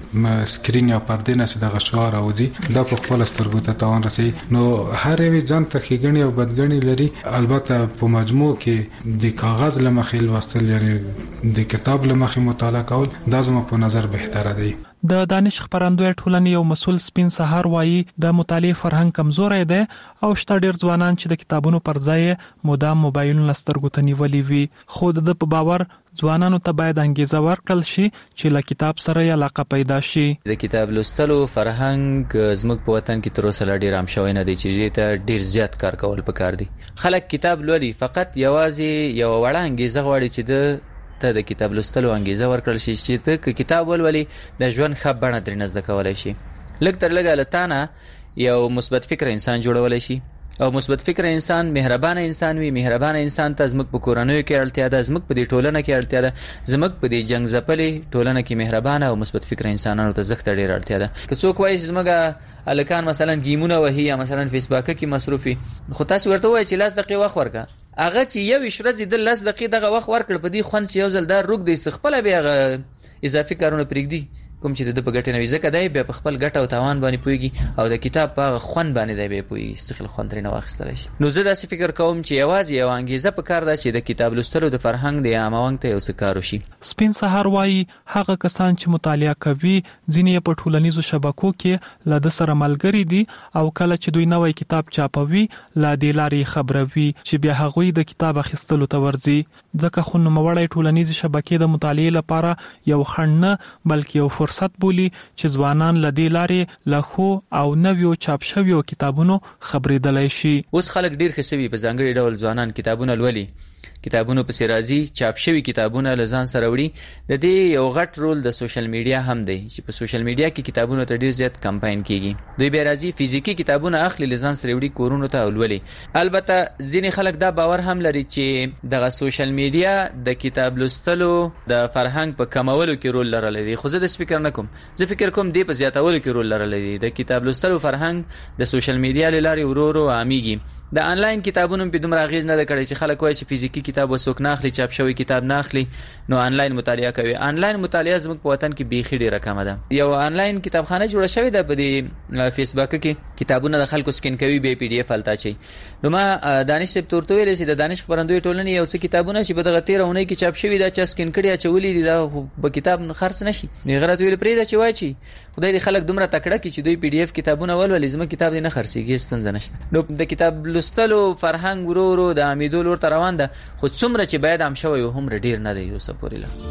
Y: د سکرین یا پردې نه چې دغه شعار اوځي دا په خپل سترګو ته تاوان رسي. نو هر یو ځان ته ښېګڼې او بدګڼې لري. البته په مجموع کې د کاغذ لمخې لوستل یعنی د کتاب لمخې مطالعه کول دا زما په نظر بهتره دی.
L: د دانش خبرندوی ټولنې یو مسول سپین سهار وایي د مطالعې فرهنګ کمزوري دی او شته ډېر ځوانان چې د کتابونو پر ځای مدام موبایلونو سترګو ته نیولي وي. خو د په باور ځوانانو ته باید انګیزه ورکړل شي چې له کتاب سره یې علاقه پیدا شي.
M: د کتاب لوستلو فرهنګ زموږ په وطن کې تر اوسه ډېر عام شوی نه دی چې ته ډېر زیات کار کول پکار دی. خلک کتاب لولي فقط یوازې یو وړه انګیزه غواړي چې د کتاب لوستلو انګیزه ورکړل شي چې ته کتاب ولولي د ژوند ښه بڼه درنه زده کولای شي. لږ تر لږه له تانه یو مثبت فکر انسان جوړولای شي او مثبت فکر انسان مهربانه انسان وي. مهربانه انسان ته زموږ په کورنیو کې اړتیا ده, زموږ په دې ټولنه کې اړتیا ده, زموږ په دې جنگ ځپلې ټولنه کې مهربانه او مثبت فکر انسانانو ته زښت ډېر اړتیا ده. که څوک وایي چې زموږ الکان مثلا گیمونه وهي یا مثلا فیسبوک کې مصروفي, خو تاسو ورته وایي چې 10 دقیقې وخت ورکړه. هغه چې یو ورځ د 10 دقیقې دغه وخت ورکړ په دې خوند چې یو ځل دا روګ د استخپل بیا اضافي کارونه پرېږدي کوم چې د په ګټه نه وي. ځکه دی بیا په خپل ګټه او تاوان باندې پويږي او د کتاب په خوند باندې دی به پويږي څخه خوند لري نه واخیستل شي. نو زه داسې فکر کوم چې یوازې یو انګیزه په کار ده چې د کتاب لوستلو د فرهنګ د عاموالو ته یو څه کار وشي.
L: سپین سهار وایي هغه کسان چې مطالعه کوي ځینې په ټولنیزو شبکو کې له د سره ملګری دي او کله چې دوی نوې کتاب چاپوي لا د لارې خبروي چې بیا هغوی د کتاب اخیستلو ته ورځي. ځکه خو نو مړی ټولنیزو شبکې د مطالعې لپاره یو خنډ نه بلکې یو فرصت بولي چې ځوانان له دې لارې له خو او نویو چاپ شویو کتابونو خبرېدلای شي.
M: اوس خلک ډیر خسوي په ځانګړي ډول ځوانان کتابونه لولي, کتابونو په سرازي چاپ شوی کتابونه لزان سره وړي. د دې یو غټ رول د سوشل میډیا هم دی چې په سوشل میډیا کې کتابونو ته ډیر زیات کمپاین کیږي. دوی به راځي فزیکی کتابونه اخلي لزان سره وړي کورونو ته ولولي. البته ځینې خلک دا باور هم لري چې دغه سوشل میډیا د کتاب لوستلو د فرهنګ په کمولو کې رول لرلی دی. خو زه د فکر نه کوم, زه فکر کوم دی په زیاتولو کې رول لرلی دی. د کتاب لوستلو فرهنګ د سوشل میډیا لارې ورو ورو عاميږي. د انلاین کتابونو په دومره غیز نه کړی چې خلک وایي چې فزیکی کتاب وسوک نه اخلي, چاپ شوی کتاب نه اخلي, نو انلاین مطالعه کوي. انلاین مطالعه زموږ په وطن کې بیخي ډیره کم ده. یو انلاین کتابخانه جوړه شوې ده په دې فیسبوک کې, کتابونه د خلکو سکین کوي به پی ډی اف التا چي. نو ما دانش سپ تورته ویل چې د دانش خبرندوی ټولنې یو څه کتابونه چې په دغه 13 اونۍ کې چاپ شوی دا چې سکین کړي چولې دي دا په کتاب خرڅ نشي. نه غلط ویل پرې دا چې وایي چې خدای دې خلک دومره تکړه کی چې دوی پی ډی اف کتابونه ولولي, زما کتاب نه خرڅيږي ستنځ نشته. نو د کتاب لوستلو فرهنګ ورو ورو د امیدو لور ته روان ده, خو څومره چې باید هم شوی هم ډیر نه دی اوسه پورې لا.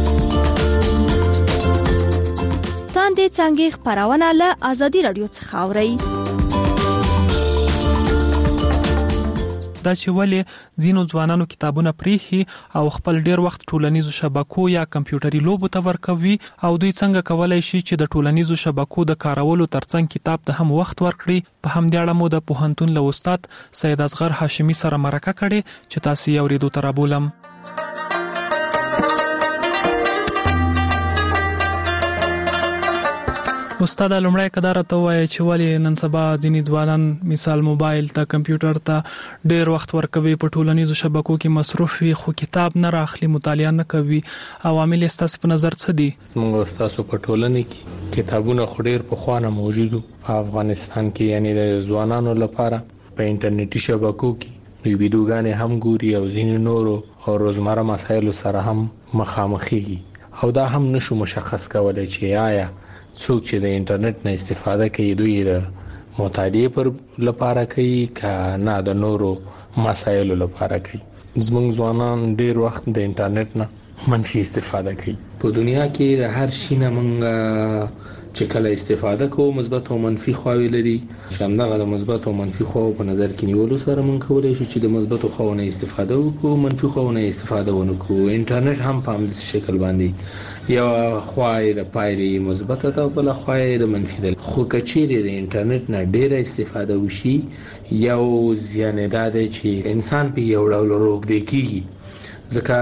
N: تاندې څنګه خبرونه له ازادي رادیو څخه اوري.
L: دا چې ولې ځینو ځوانانو کتابونه پریخي او خپل ډیر وخت ټولنیزو شبکو یا کمپیوټري لوبو ته ورکوي او دوی څنګه کولای شي چې د ټولنیزو شبکو د کارولو ترڅنګ کتاب ته هم وخت ورکړي. په همدې اړه مو د پوهنتون له استاد سید اصغر هاشمي سره مرکه کړې چې تاسو یې اوریدو ته رابولم. استاد لومړی کدار ته وایي چې ولی نن سبا ځینې ځوانان مثال موبایل ته کمپیوټر ته ډیر وخت ورکوي, په ټولنیزو شبکو کې مصروف وي خو کتاب نه راخلي, مطالعه نه کوي. عوامل ستاسو په نظر څه دي؟
O: زموږ استادو په ټولنه کې کتابونه خډیر په خوانه موجودو په افغانستان کې, یعنی د ځوانانو لپاره په انټرنیټي شبکو کې دوی ویډیوګانې هم ګوري او ځینې نورو او روزمره مسایلو سره هم مخامخېږي. او دا هم نشو مشخص کولای چې آیا څوک چې د انټرنیټ نه استفاده کوي دوی د مطالعه پر لپاره کوي که نه د نورو مسایلو لپاره کوي. زموږ ځوانان ډیر وخت د انټرنیټ نه منفي استفاده کوي. په دنیا کې د هر شي نه موږ چې کله استفاده کوو مثبت او منفي خواوې لري, چې همدغه د مثبت او منفي خواو په نظر کې نیولو سره موږ کولی شو چې د مثبت خواو نه استفاده وکړو, منفي خواو نه استفاده ونه کړو. انټرنیټ هم په همدې شکل باندې یو خوای د پایلې مثبت ده او بل خوای د منفي ده. خو کچېره د انټرنیټ نه ډیره استفاده وشي یو زیان ده چې انسان په یو ډول روغ دی کیږي, ځکه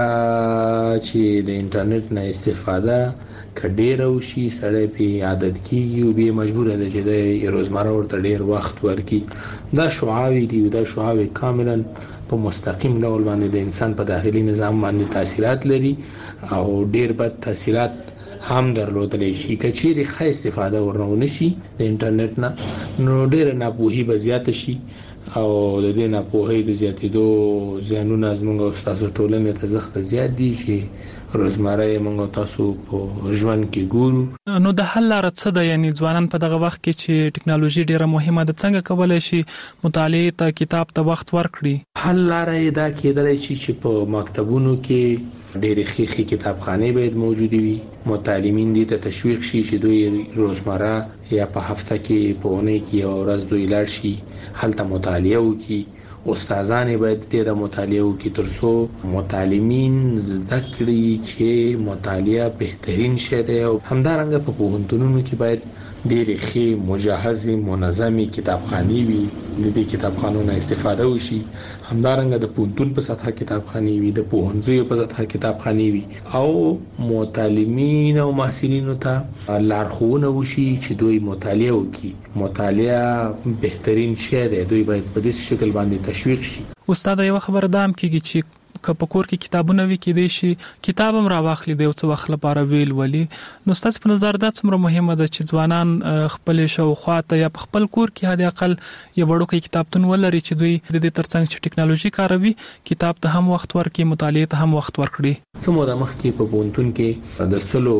O: چې د انټرنیټ نه استفاده کډیر او شي سړی په عادت کیږي او به مجبور دی چې د روزمره ورته ډیر وخت ورکړي. دا شعاوي دي، دا شعاوي کاملا په مستقیم ډول باندې د انسان په داخلي نظام باندې تاثیرات لري او ډیر بد تاثیرات هم درلودلی شي. کچېرې ښه استفاده ورنونه شي د انټرنیټ نه نو ډېره ناپوهي به زیاته شي او د دې ناپوهۍ د زیاتېدو زیانونه زموږ او ستاسو ټولنې ته زښته زیات دي چې روزمره یې موږ تاسو په ژوند کې ګورو.
L: نو د حل لاره څه ده؟ یعنی ځوانان په دغه وخت کې چې ټکنالوژي ډیره مهمه ده څنګه کولای شي مطالعه ته کتاب ته وخت ورکړي؟
O: حل لاره یې دا کېدلی شي چې په مکتبونو کې ډېرې ښې کتابخانې باید موجودې وي. متعلمین دې ته تشویق شي چې دوی روزمره یا په هفته کې په اونۍ کې یوه ورځ دوی لاړ شي هلته مطالعه وکړي. استادان باید ډېره مطالعه وکړي ترڅو متعلمین زده کړي چې مطالعه بهترین شی دی او همدارنګه په پوهنتونونو کې باید ډېرې ښې مجهزې منظمې کتابخانې وي. د دې کتابخانو نه استفاده وشي. همدارنګه د پوهنتون په سطحه کتابخانې وي، د پوهنځیو په سطحه کتابخانې وي او متعلمین او محصلینو ته لارښوونه وشي چې دوی مطالعه وکړي. مطالعه بهترین شی دی، دوی باید په دې شکل باندې تشویق شي.
L: استاد یو خبر دام کېږي چې که په کور کې کتابونه وي کې دی شي کتاب هم راواخلي د یو څه وخت لپاره ویل ولي. نو ستاسو په نظر دا څومره مهمه ده چې ځوانان خپل شاوخوا ته یا په خپل کور کې حد اقل یو وړوکی کتابتون ولري چې دوی د دې ترڅنګ چې ټکنالوژي کاروي کتاب ته هم وخت ورکړي، مطالعه ته هم وخت ورکړي؟
O: څه موده مخکې په پوهنتون کې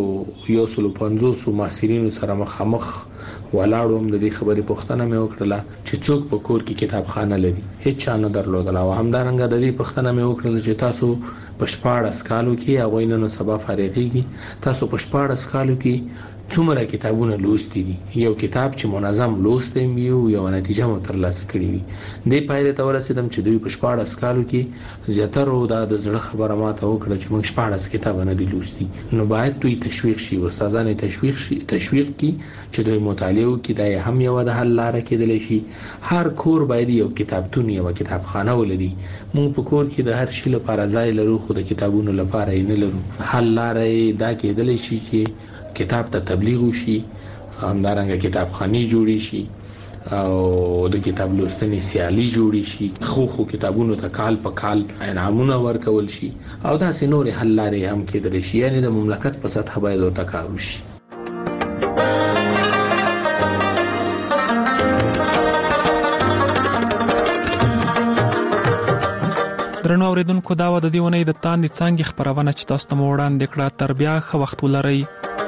O: د 150 محصلینو سره مخامخ ولاړم. د دې خبرې پوښتنه مې وکړه چې څوک په کور کې کتابخانه لري. هیڅ چا نه درلودله او همدارنګه د دې پوښتنه مې وکړه چې تاسو په 14 کالو کې هغوی نن سبا فارغېږي، تاسو په 14 کالو کې څومره کتابونه لوستي دي؟ یو کتاب چې منظم لوستی وي او یو نتیجه مو ترلاسه کړې وي. دې پایلې ته ورسېدم چې دوی په 14 کالو کې زیاترو دا د زړه خبره ماته وکړه چې موږ 14 کتابونه نه دي لوستي. نو باید دوی تشویق شي، استادان تشویق کړي چې دوی مطالعه وکړي. دا هم یو د حل لاره کېدلی شي. هر کور باید یو کتابتون یو کتابخانه ولري. موږ په کور کې د هر شي لپاره ځای لرو خو د کتابونو لپاره یې نه لرو. حل لاره دا کېدلی شي چې کتاب ته تبلیغ وشي، همدارنګه کتابخانې جوړې شي او د کتاب لوستنې سیالي جوړې شي. خو کتابونو ته کال په کال انعامونه ورکول شي او داسې نورې حل لارې هم کېدلی شي. یعنې د مملکت په سطحه باید ورته کار وشي.
L: درنو اوریدونکو دا و د دې ونې د تاندې څانګې خبرونه چې تاسو ته وړاندې کړه. تر بیا ښه وخت ولرئ.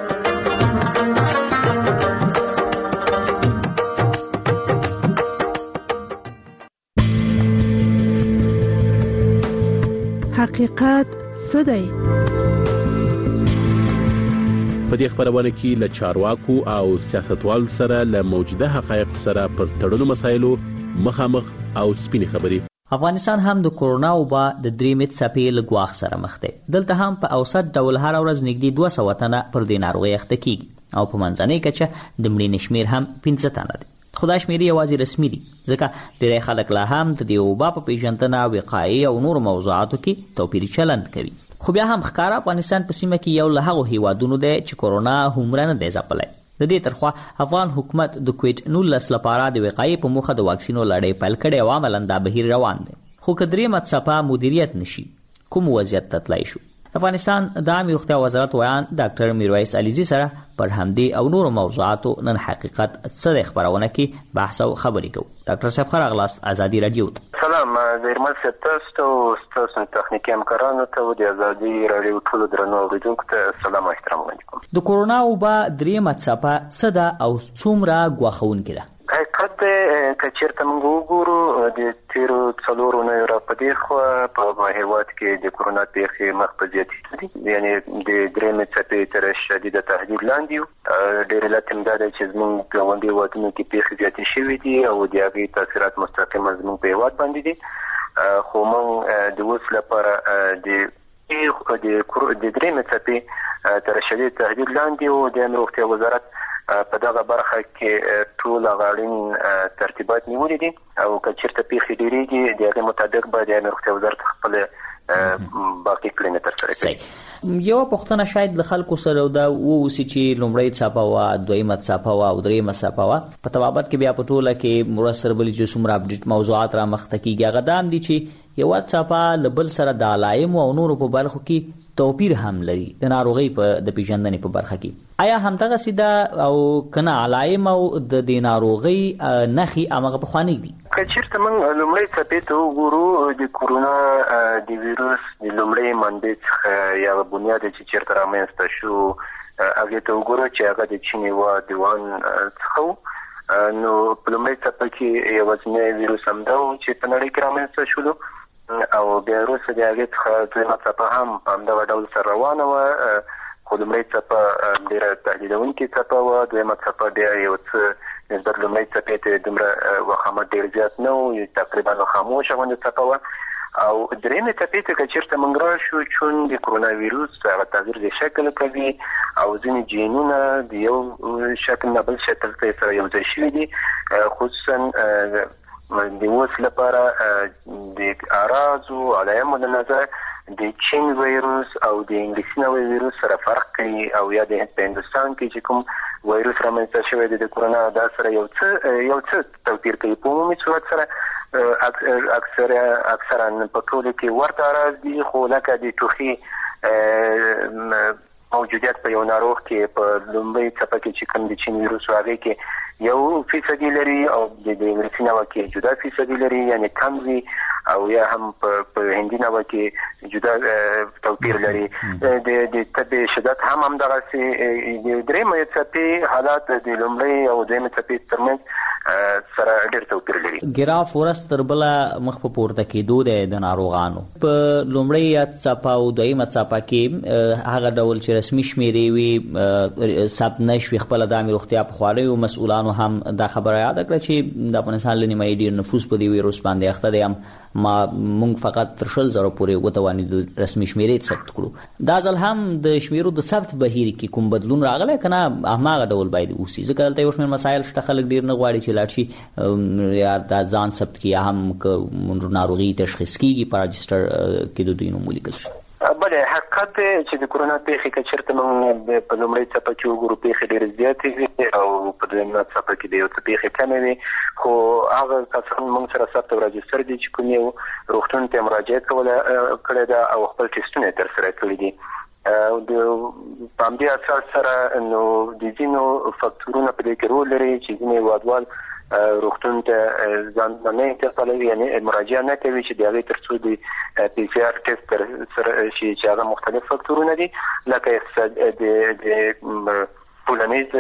R: حقیقت څه دی؟
S: په دې خبرونه کې له چارواکو او سیاستوالو سره له موجوده حقایق سره پر تړلو مسایلو مخامخ او سپینې خبرې.
T: افغانستان هم د کورونا وبا د 3 څپې له ګواښ سره مخ دی. دلته هم په اوسط ډول هر ورځ نږدې 200 تنه پر دې ناروغي اخته کیږي او په منځنۍ کچه د مړینې شمیر هم 15 تنه دی. خدای شمیر یوازې رسمي دي ځکه ډېری خلک لا هم د دې وبا په پیژندنه، وقایي او نور موضوعاتو کې توپیري چلند کوي. خو بیا هم ښکاره افغانستان په سیمه کې یو له هغو هیوادونو دی چې کورونا هومره نه دی ځپلی. د دې ترخوا افغان حکومت د کووډ-19 لپاره د وقایي په موخه د واکسینو لړۍ پیل کړې او عملاً دا بهیر روان دی. خو که درېیمه څپه مدیریت نشي کوم وضعیت ته تللی شو؟ افغانستان د عامه روغتیا وزارت ویان ډاکټر میرویس علیزي سره پر همدې او نورو موضوعاتو نن حقیقت څه د خبرونه کې بحث او خبرې کوو. ډاکټر صاحب ښه راغلاست ازادي رادیو ته.
U: سلام د ارمل ستاسو ستاسو تخنیکي همکارانو ته د ازادي رادیو ټولو درنو اوریدونکو ته سلام او احترام وړاندې کوم.
T: د کورونا وبا درېیمه څپه څه ده او څومره ګواښونکې ده؟
U: حقیقت که چېرته موږ وګورو د تېرو 4 اونیو راپدې خوا په هېواد کې د کورونا پیښې مخ په زیاتېدو دي. یعنې د درېیمې څپې تر شدیده تهدید لاندې یو. ډېر علت هم دا دی چې زموږ ګاونډي هېوادونو کې پیښې زیاتې شوې دي او د هغې تاثیرات مستقیمه زموږ په هېواد باندې دي. خو موږ د اوس لپاره د درېیمې څپې تر شدید تهدید لاندې او د روغتیا وزارت په دغه برخه کې ټول اړین ترتیبات نیولې دي او که چېرته پیښې ډېرېږي د هغې مطابق به د روغتیا وزارت خپل باقي کړنې تر سره کوي.
T: یو پښتنه شاید د خلکو سره دا ووسی چې لومړی څاپه وا دویمه څاپه وا او دریمه څاپه وا په تبابت کې بیا په ټوله کې مرسر بلی چې څومره اپډیټ موضوعات را مخته کیږي هغه دام دي چې یو څاپه لبل سره د علائم او نور په برخو کې توپیر هم لري د ناروغي په د پیژندنې په برخه کې. آیا همدغه سیده او کنه علائم او د ناروغي نخي امغه په خواني دي؟
U: کچیرته موږ لومړی څپې ته وګورو د کورونا د ویروس د لومړی منبع څخه یا بنیاد چې چیرته رامنځته شو هغه ته وګورو چې هغه د چین و دیوان څخه نو په لومړی څپه کې یو ځنې ویروس هم دا چې په نړۍ کې رامنځته شو او بیا وروسته د هغې څخه دویمه څپه هم همدغه ډول سره روانه وه خو لومړۍ څپه ډېره تهدیدونکې څپه وه دویمه څپه بیا یو څه نسبت لومړۍ څپې ته دومره وخامت ډېر زیات نه و تقریبا خاموشه غوندې څپه وه او درېیمې څپې ته که چېرته موږ راشو چون د کورونا ویروس هغه تغییر د شکل کوي او ځینې جینونه د یو شکل نه بل شکل ته سره یو ځای شوي دي خصوصا د اوس لپاره د اعراضو علایمو له نظر د چین ویروس او د انګلیسي نوی ویروس سره فرق کوي او یا د هندوستان کې چې کوم ویروس رامنځته شوی دی د کورونا دا سره یو څه توپیر کوي. په عمومي صورت سره اکثرا په ټولو کې ورته اعراض دي خو لکه د ټوخي موجودیت په یو ناروغ کې په لومړۍ څپه کې چې کوم د چین ویروس هغې کې 1% لري او د انګلیسي نوع کې جدا فیصدي لري یعنی کم وي او یا هم په هندي نوع کې جدا توپیر لري. د طبي شدت هم همدغسې د درېیمې څپې حالات د لومړۍ او دویمې څپې ترمنځ سره ډېر توپیر لري.
T: ګراف ورځ تر بله مخ په پورته کېدو دی د ناروغانو په لومړۍ څپه او دویمه څپه کې هغه ډول چې رسمي شمېرې وي ثبت نه شوې خپله د عامې روغتیا پخوانیو مسؤلانو هم دا خبره یاده کړه چې د افغانستان له نیمایي ډېر نفوس په دې ویروس باندې اخته دی هم موږ فقط تر 100,000 پورې وتوانېدو رسمي شمېرې ثبت کړو. دا ځل هم د شمېرو د ثبت بهیر کې کوم بدلون راغلی که نه هماغه ډول باید اوسي ځکه دلته یو شمېر مسایل شته خلک ډېر نه غواړي چې لاړ شي یا دا ځان ثبت کړي یا هم که ناروغي تشخیص کېږي په راجسټر کې د دوی نوم ولیکل شي.
U: بله حقیقت دی چې د کورونا پیښې که چېرته موږ په لومړۍ څپه کې وګورو پیښې ډېرې زیاتې وي او په دویمه څپه کې د یو څه پیښې کمې وي خو هغه کسان موږ سره ثبت او راجستر دي چې کوم یو روغتون ته مراجعه کړې ده او خپل ټسټونه یې ترسره کړي دي. په همدې اساس سره نو د ځینو فکټورونه په دې کې رول لري چې ځینې هېوادوال روغتون ته ځان نه انتقالوي یعنی مراجعه نه کوي چې د هغې تر څو د پی سي آر ټسټ ترسره شي چې هغه مختلف فکټورونه دي لکه د ټولنیز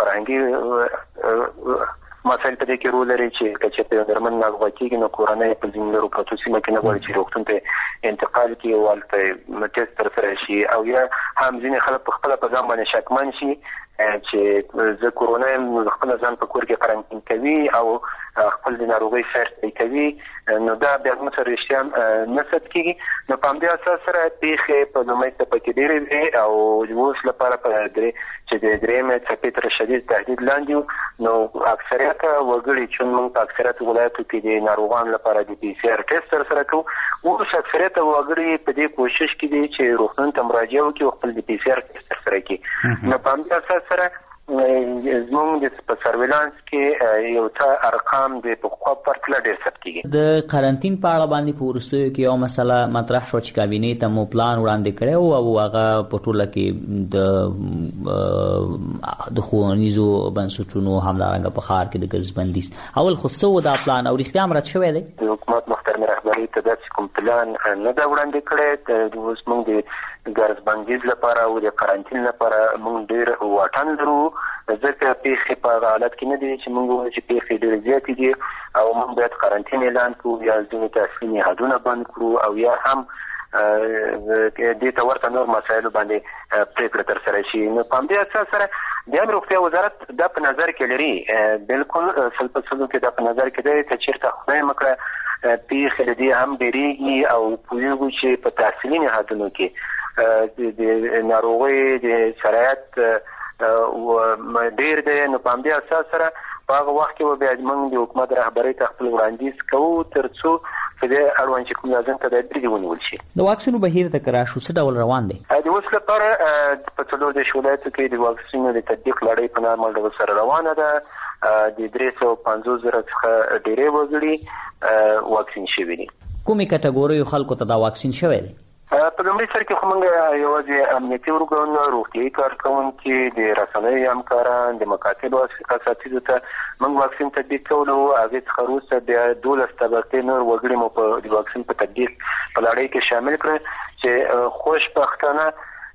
U: فرهنګي مسایل په دې کې رول لري چې که چېرته یو درمل ناروغه کېږي نو کورنۍ په ځینو لرو پرتو سیمه کې نه غواړي چې روغتون ته انتقال کړي او هلته ټسټ ترسره شي او یا هم ځینې خلک په خپله په ځان باندې شکمن شي چې زه کورونا یم نو خپل ځان په کور کې قرنطین کوي او خپل د ناروغۍ سرچ کوي نو دا بیا موږ سره رښتیا نه ثبت کېږي. نو په همدې اساس سره پیښې په لومړۍ څپه کې ډېرې وي او اوس لپاره چې د درېیمې څپې تر شدید تهدید لاندې نو اکثریت وګړي چون موږ په اکثریت ولایتو کې د ناروغانو لپاره د پی سي آر ټسټ ترسره کوو اوس اکثریت وګړي په دې کوشش کې دي چې روغتون ته مراجعه وکړي او خپل د پی سي آر ټسټ ترسره کړي. نو په همدې اساس سره زموږ په سرویلانس کې یو څه ارقام د پخوا پرتله ډېر ثبت کېږي.
T: د قرنطین په اړه باندې په وروستیو کې یو مسله مطرح شوه چې کابینې ته مو پلان وړاندې کړی و او هغه په ټوله کې د ښوونیزو بنسټونو همدارنګه په ښار کې د ګرځبندیز اول خو څه و دا پلان او رښتیا هم رد شوی دی؟
U: د حکومت محترم رهبرۍ ته داسې کوم پلان نه ده وړاندې کړی. اوس موږ د ګرځبندیز لپاره او د قرنطین لپاره موږ ډېر واټن لرو ځکه پیښې په هغه حالت کې نه دي چې موږ ووایو چې پیښې ډېرې زیاتې دي او موږ باید قرنطین اعلان کړو یا ځینې تحصیلي نهادونه بند کړو او یا هم دې ته ورته نور مسایلو باندې پرېکړه ترسره شي. نو په همدې اساس سره د عامې روغتیا وزارت دا په نظر کې لري بالکل سل په سلو کې دا په نظر کې دی که چېرته خدای مکړه پیښې له دې هم ډېرېږي او پوهېږو چې په تحصیلي نهادونو کې د ناروغۍ د سرایت ډېر دی نو په همدې اساس سره په هغه وخت کې به بیا موږ د حکومت رهبرۍ ته خپل وړاندیز کوو تر څو په دې اړوند چې کوم لازم تدابیر ونیول شي.
T: د واکسینو بهیر د کراشو څه ډول روان دی؟
U: د اوس لپاره په څلور د ولایتو کې د واکسینو د تطبیق لړۍ په نارمل ډول سره روانه ده. د 350,000 څخه ډېرې وګړي واکسین شوي دي.
T: کومې کټګوریو خلکو ته دا واکسین شوی دی؟
U: په لومړي سر کې خو موږ یوازې امنیتي ارګانونه، روغتیایي کارکوونکي، د رسنیو همکاران، د مکاتبو اساتذو ته موږ واکسین تطبیق کولو. هغې څخه وروسته بیا 12 طبقې نور وګړي مو په د واکسین په تطبیق په لړۍ کې شامل کړل چې خوشبختانه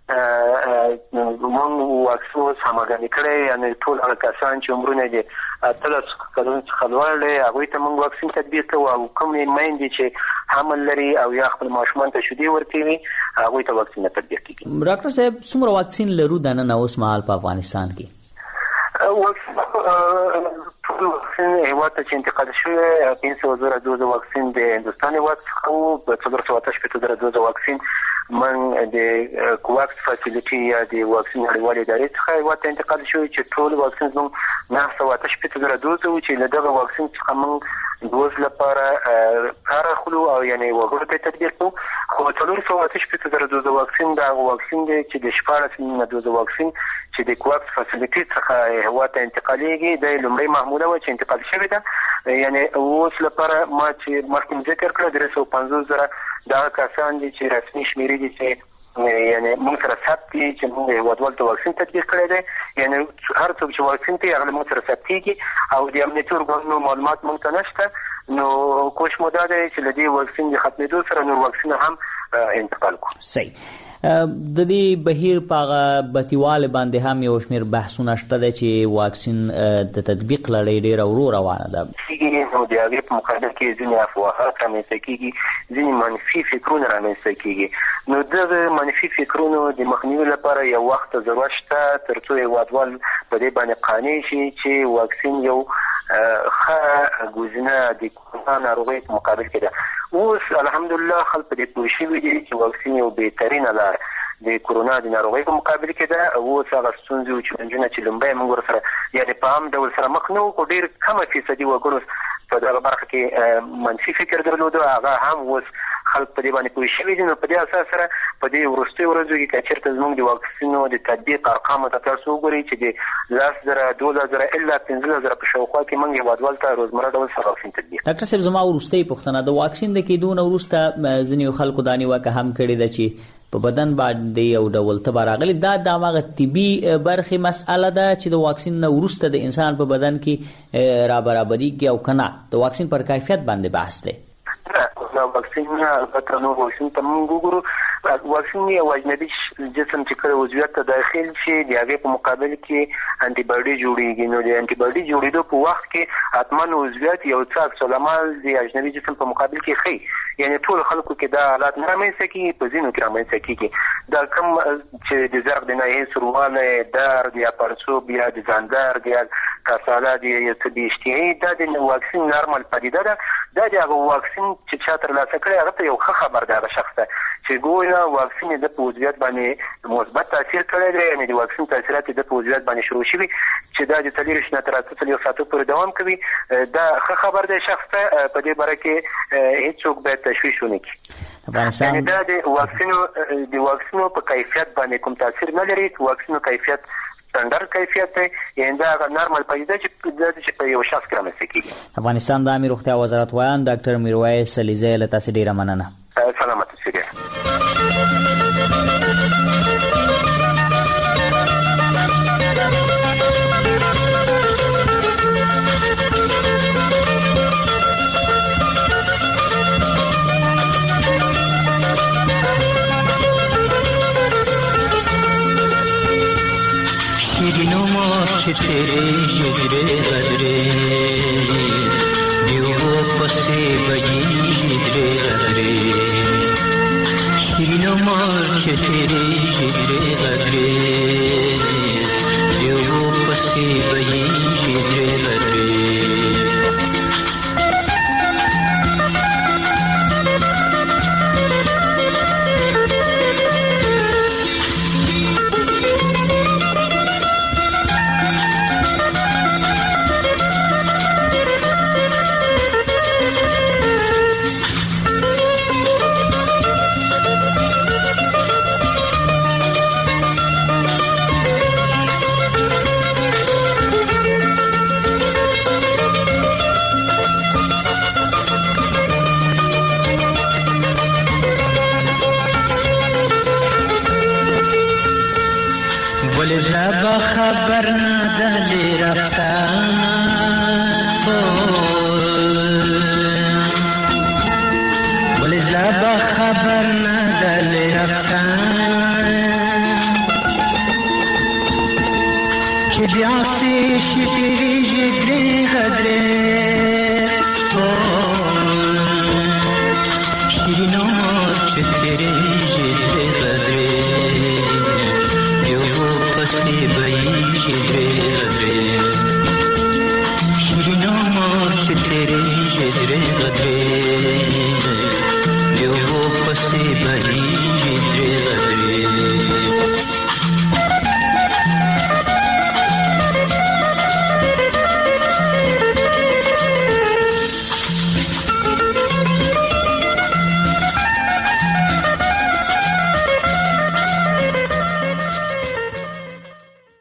U: موږ واکسین اوس هماهنګي کړی، یعنې ټول هغه کسان چې عمرونه یې 13 کلونو څخه لوړ دی هغوی ته موږ واکسین تطبیق کوو، او کومې میندې چې حمل لري او یا خپل ماشومان ته شیدې ورکوي هغوی ته واکسین تطبیق کیږي.
T: ډاکټر صاحب څومره واکسین لرو د نن اوس مهال په افغانستان کې؟
U: ټول واکسین هیواد ته چې انتقال شوی 500,000 دوزه واکسین د هندوستان هیواد څخه و، 488,000 دوزه واکسین من د کوواکس فاسیلیټي یا د واکسین نړیوالې ادارې څخه هیواد ته انتقال شوی چې ټول واکسین زموږ 988,000 دوزه و چې له دغه واکسین څخه موږ دوز لپاره کار اخلو او یعنې وګړو ته تطبیق کوو. خو 488,000 دوزه واکسین دا هغه واکسین دی چې د 14,000 دوزه واکسین چې د کوواکس فاسیلیټي څخه هیواد ته انتقالیږي د لومړۍ محموله و چې انتقال شوې ده. یعنې اوس لپاره ما چې مخکې ذکر کړه 350,000 دغه کسان دي چې رسمي شمیرې دي چې یعنې موږ سره ثبت دي چې موږ هیوادوالو ته واکسین تطبیق کړی دی. یعنې هر څوک چې واکسین کوي هغه موږ سره ثبت کېږي او د امنیتي ارګانونو معلومات موږ ته نشته. نو کوشش مو دا دی چې له دې واکسین د ختمېدو سره نور واکسین هم انتقال کړو.
T: صحیح. د دې بهیر په بتیواله باندې هم یو شمېر بحثونه شته چې واکسین د تطبیق لړۍ ډېره ورو روانه ده.
U: نو د هغې په مقابل کې ځینې افواهات رامنځته کېږي، ځینې منفي فکرونه رامنځته کېږي. نو دغه منفي فکرونو د مخنیوي لپاره یو وخت ضرورت شته تر څو هیوادوال په دې باندې قانع شي چې واکسین یو ښه ګزینه د کورونا ناروغۍ په مقابل کې ده. اوس الحمدلله خلک په دې پوه شوي دي چې واکسین یو بهترینه لار د کورونا د ناروغۍ په مقابل کې ده. اوس هغه ستونزې او چلنجونه چې لومړی موږ ورسره یعنې په عام ډول سره مخ نه وو، خو ډېر کمه فیصدي وګړو په دغه برخه کې منفي فکر درلوده، هغه هم اوس خلک په دې باندې پوه شوي دي. نو په دې اساس سره په دې وروستیو ورځو کې که چېرته زموږ د واکسینو د تطبیق ارقامو ته تاسو وګورئ چې د 10,000 12,000 الا 15,000 په شاوخوا کې موږ هیوادوالو ته روزمره ډول سره واکسین تطبیق.
T: ډاکټر صاحب زما وروستۍ پوښتنه د واکسین د کېدو نه وروسته ځینې خلکو دا نیوکه هم کړې ده چې په بدن باندې یو ډول تبه راغلی. دا د هغه طبي برخې مسأله ده چې د واکسین نه وروسته د انسان په بدن کې رابرابرېږي او که نه د واکسین پر کیفیت باندې بحث دی.
U: واکسین البته نو واکسین ته موږ وګورو. واکسین یو اجنبي جسم چې کله عضویت ته داخل شي د هغې په مقابل کې انټي باډي جوړېږي. نو د انټي باډي جوړېدو په وخت کې حتما عضویت یو څه عکس العمل د اجنبي جسم په مقابل کې ښیي. یعنې ټول خلکو کې دا حالات نه رامنځته کېږي، په ځینو کې رامنځته کېږي. دا کوم چې د زرغ د ناحیې سوروالی، درد یا پړسوب یا د ځان درد یا کاساله یا څه د اشتهایي، دا د واکسین نارمل پدیده ده. دا د هغه واکسین چې چا ترلاسه کړی هغه ته یو ښه خبر دی هغه شخص ته چې ګویا واکسین د په عضویت باندې مثبت تاثیر کړی دی. یعنې د واکسین تاثیرات د په عضویت باندې شروع شوي چې دا د 40 نه تر 48 ساعتو پورې دوام کوي. دا ښه خبر دی شخص ته. په دې باره کې هیڅوک باید تشویش ونه کړي. یعنې دا د واکسینو په کیفیت باندې کوم تاثیر نه لري. واکسینو کیفیت سټنډرډ کیفیت دی، یعنې دا هغه نارمل پدیده چې په یو شخص کې رامنځته کېږي.
T: افغانستان د عامې روغتیا وزارت ویان ډاکټر میرویس علیزی له تاسې ډېره مننه.
U: سلامت اوسئ.
C: شیرینو ماچ تیرے ہجرے غدرے دیو پسے بگی ہجرے غدرے شیرینو ماچ تیرے ہجرے غدرے دیو پسے بگی ہجرے غدرے زلبا خبر ندلی رفتن ولی زلبا خبر ندلی رفتن که بیاسی شیری جگری غدره شیرینو چکری جگری غدره یو پسی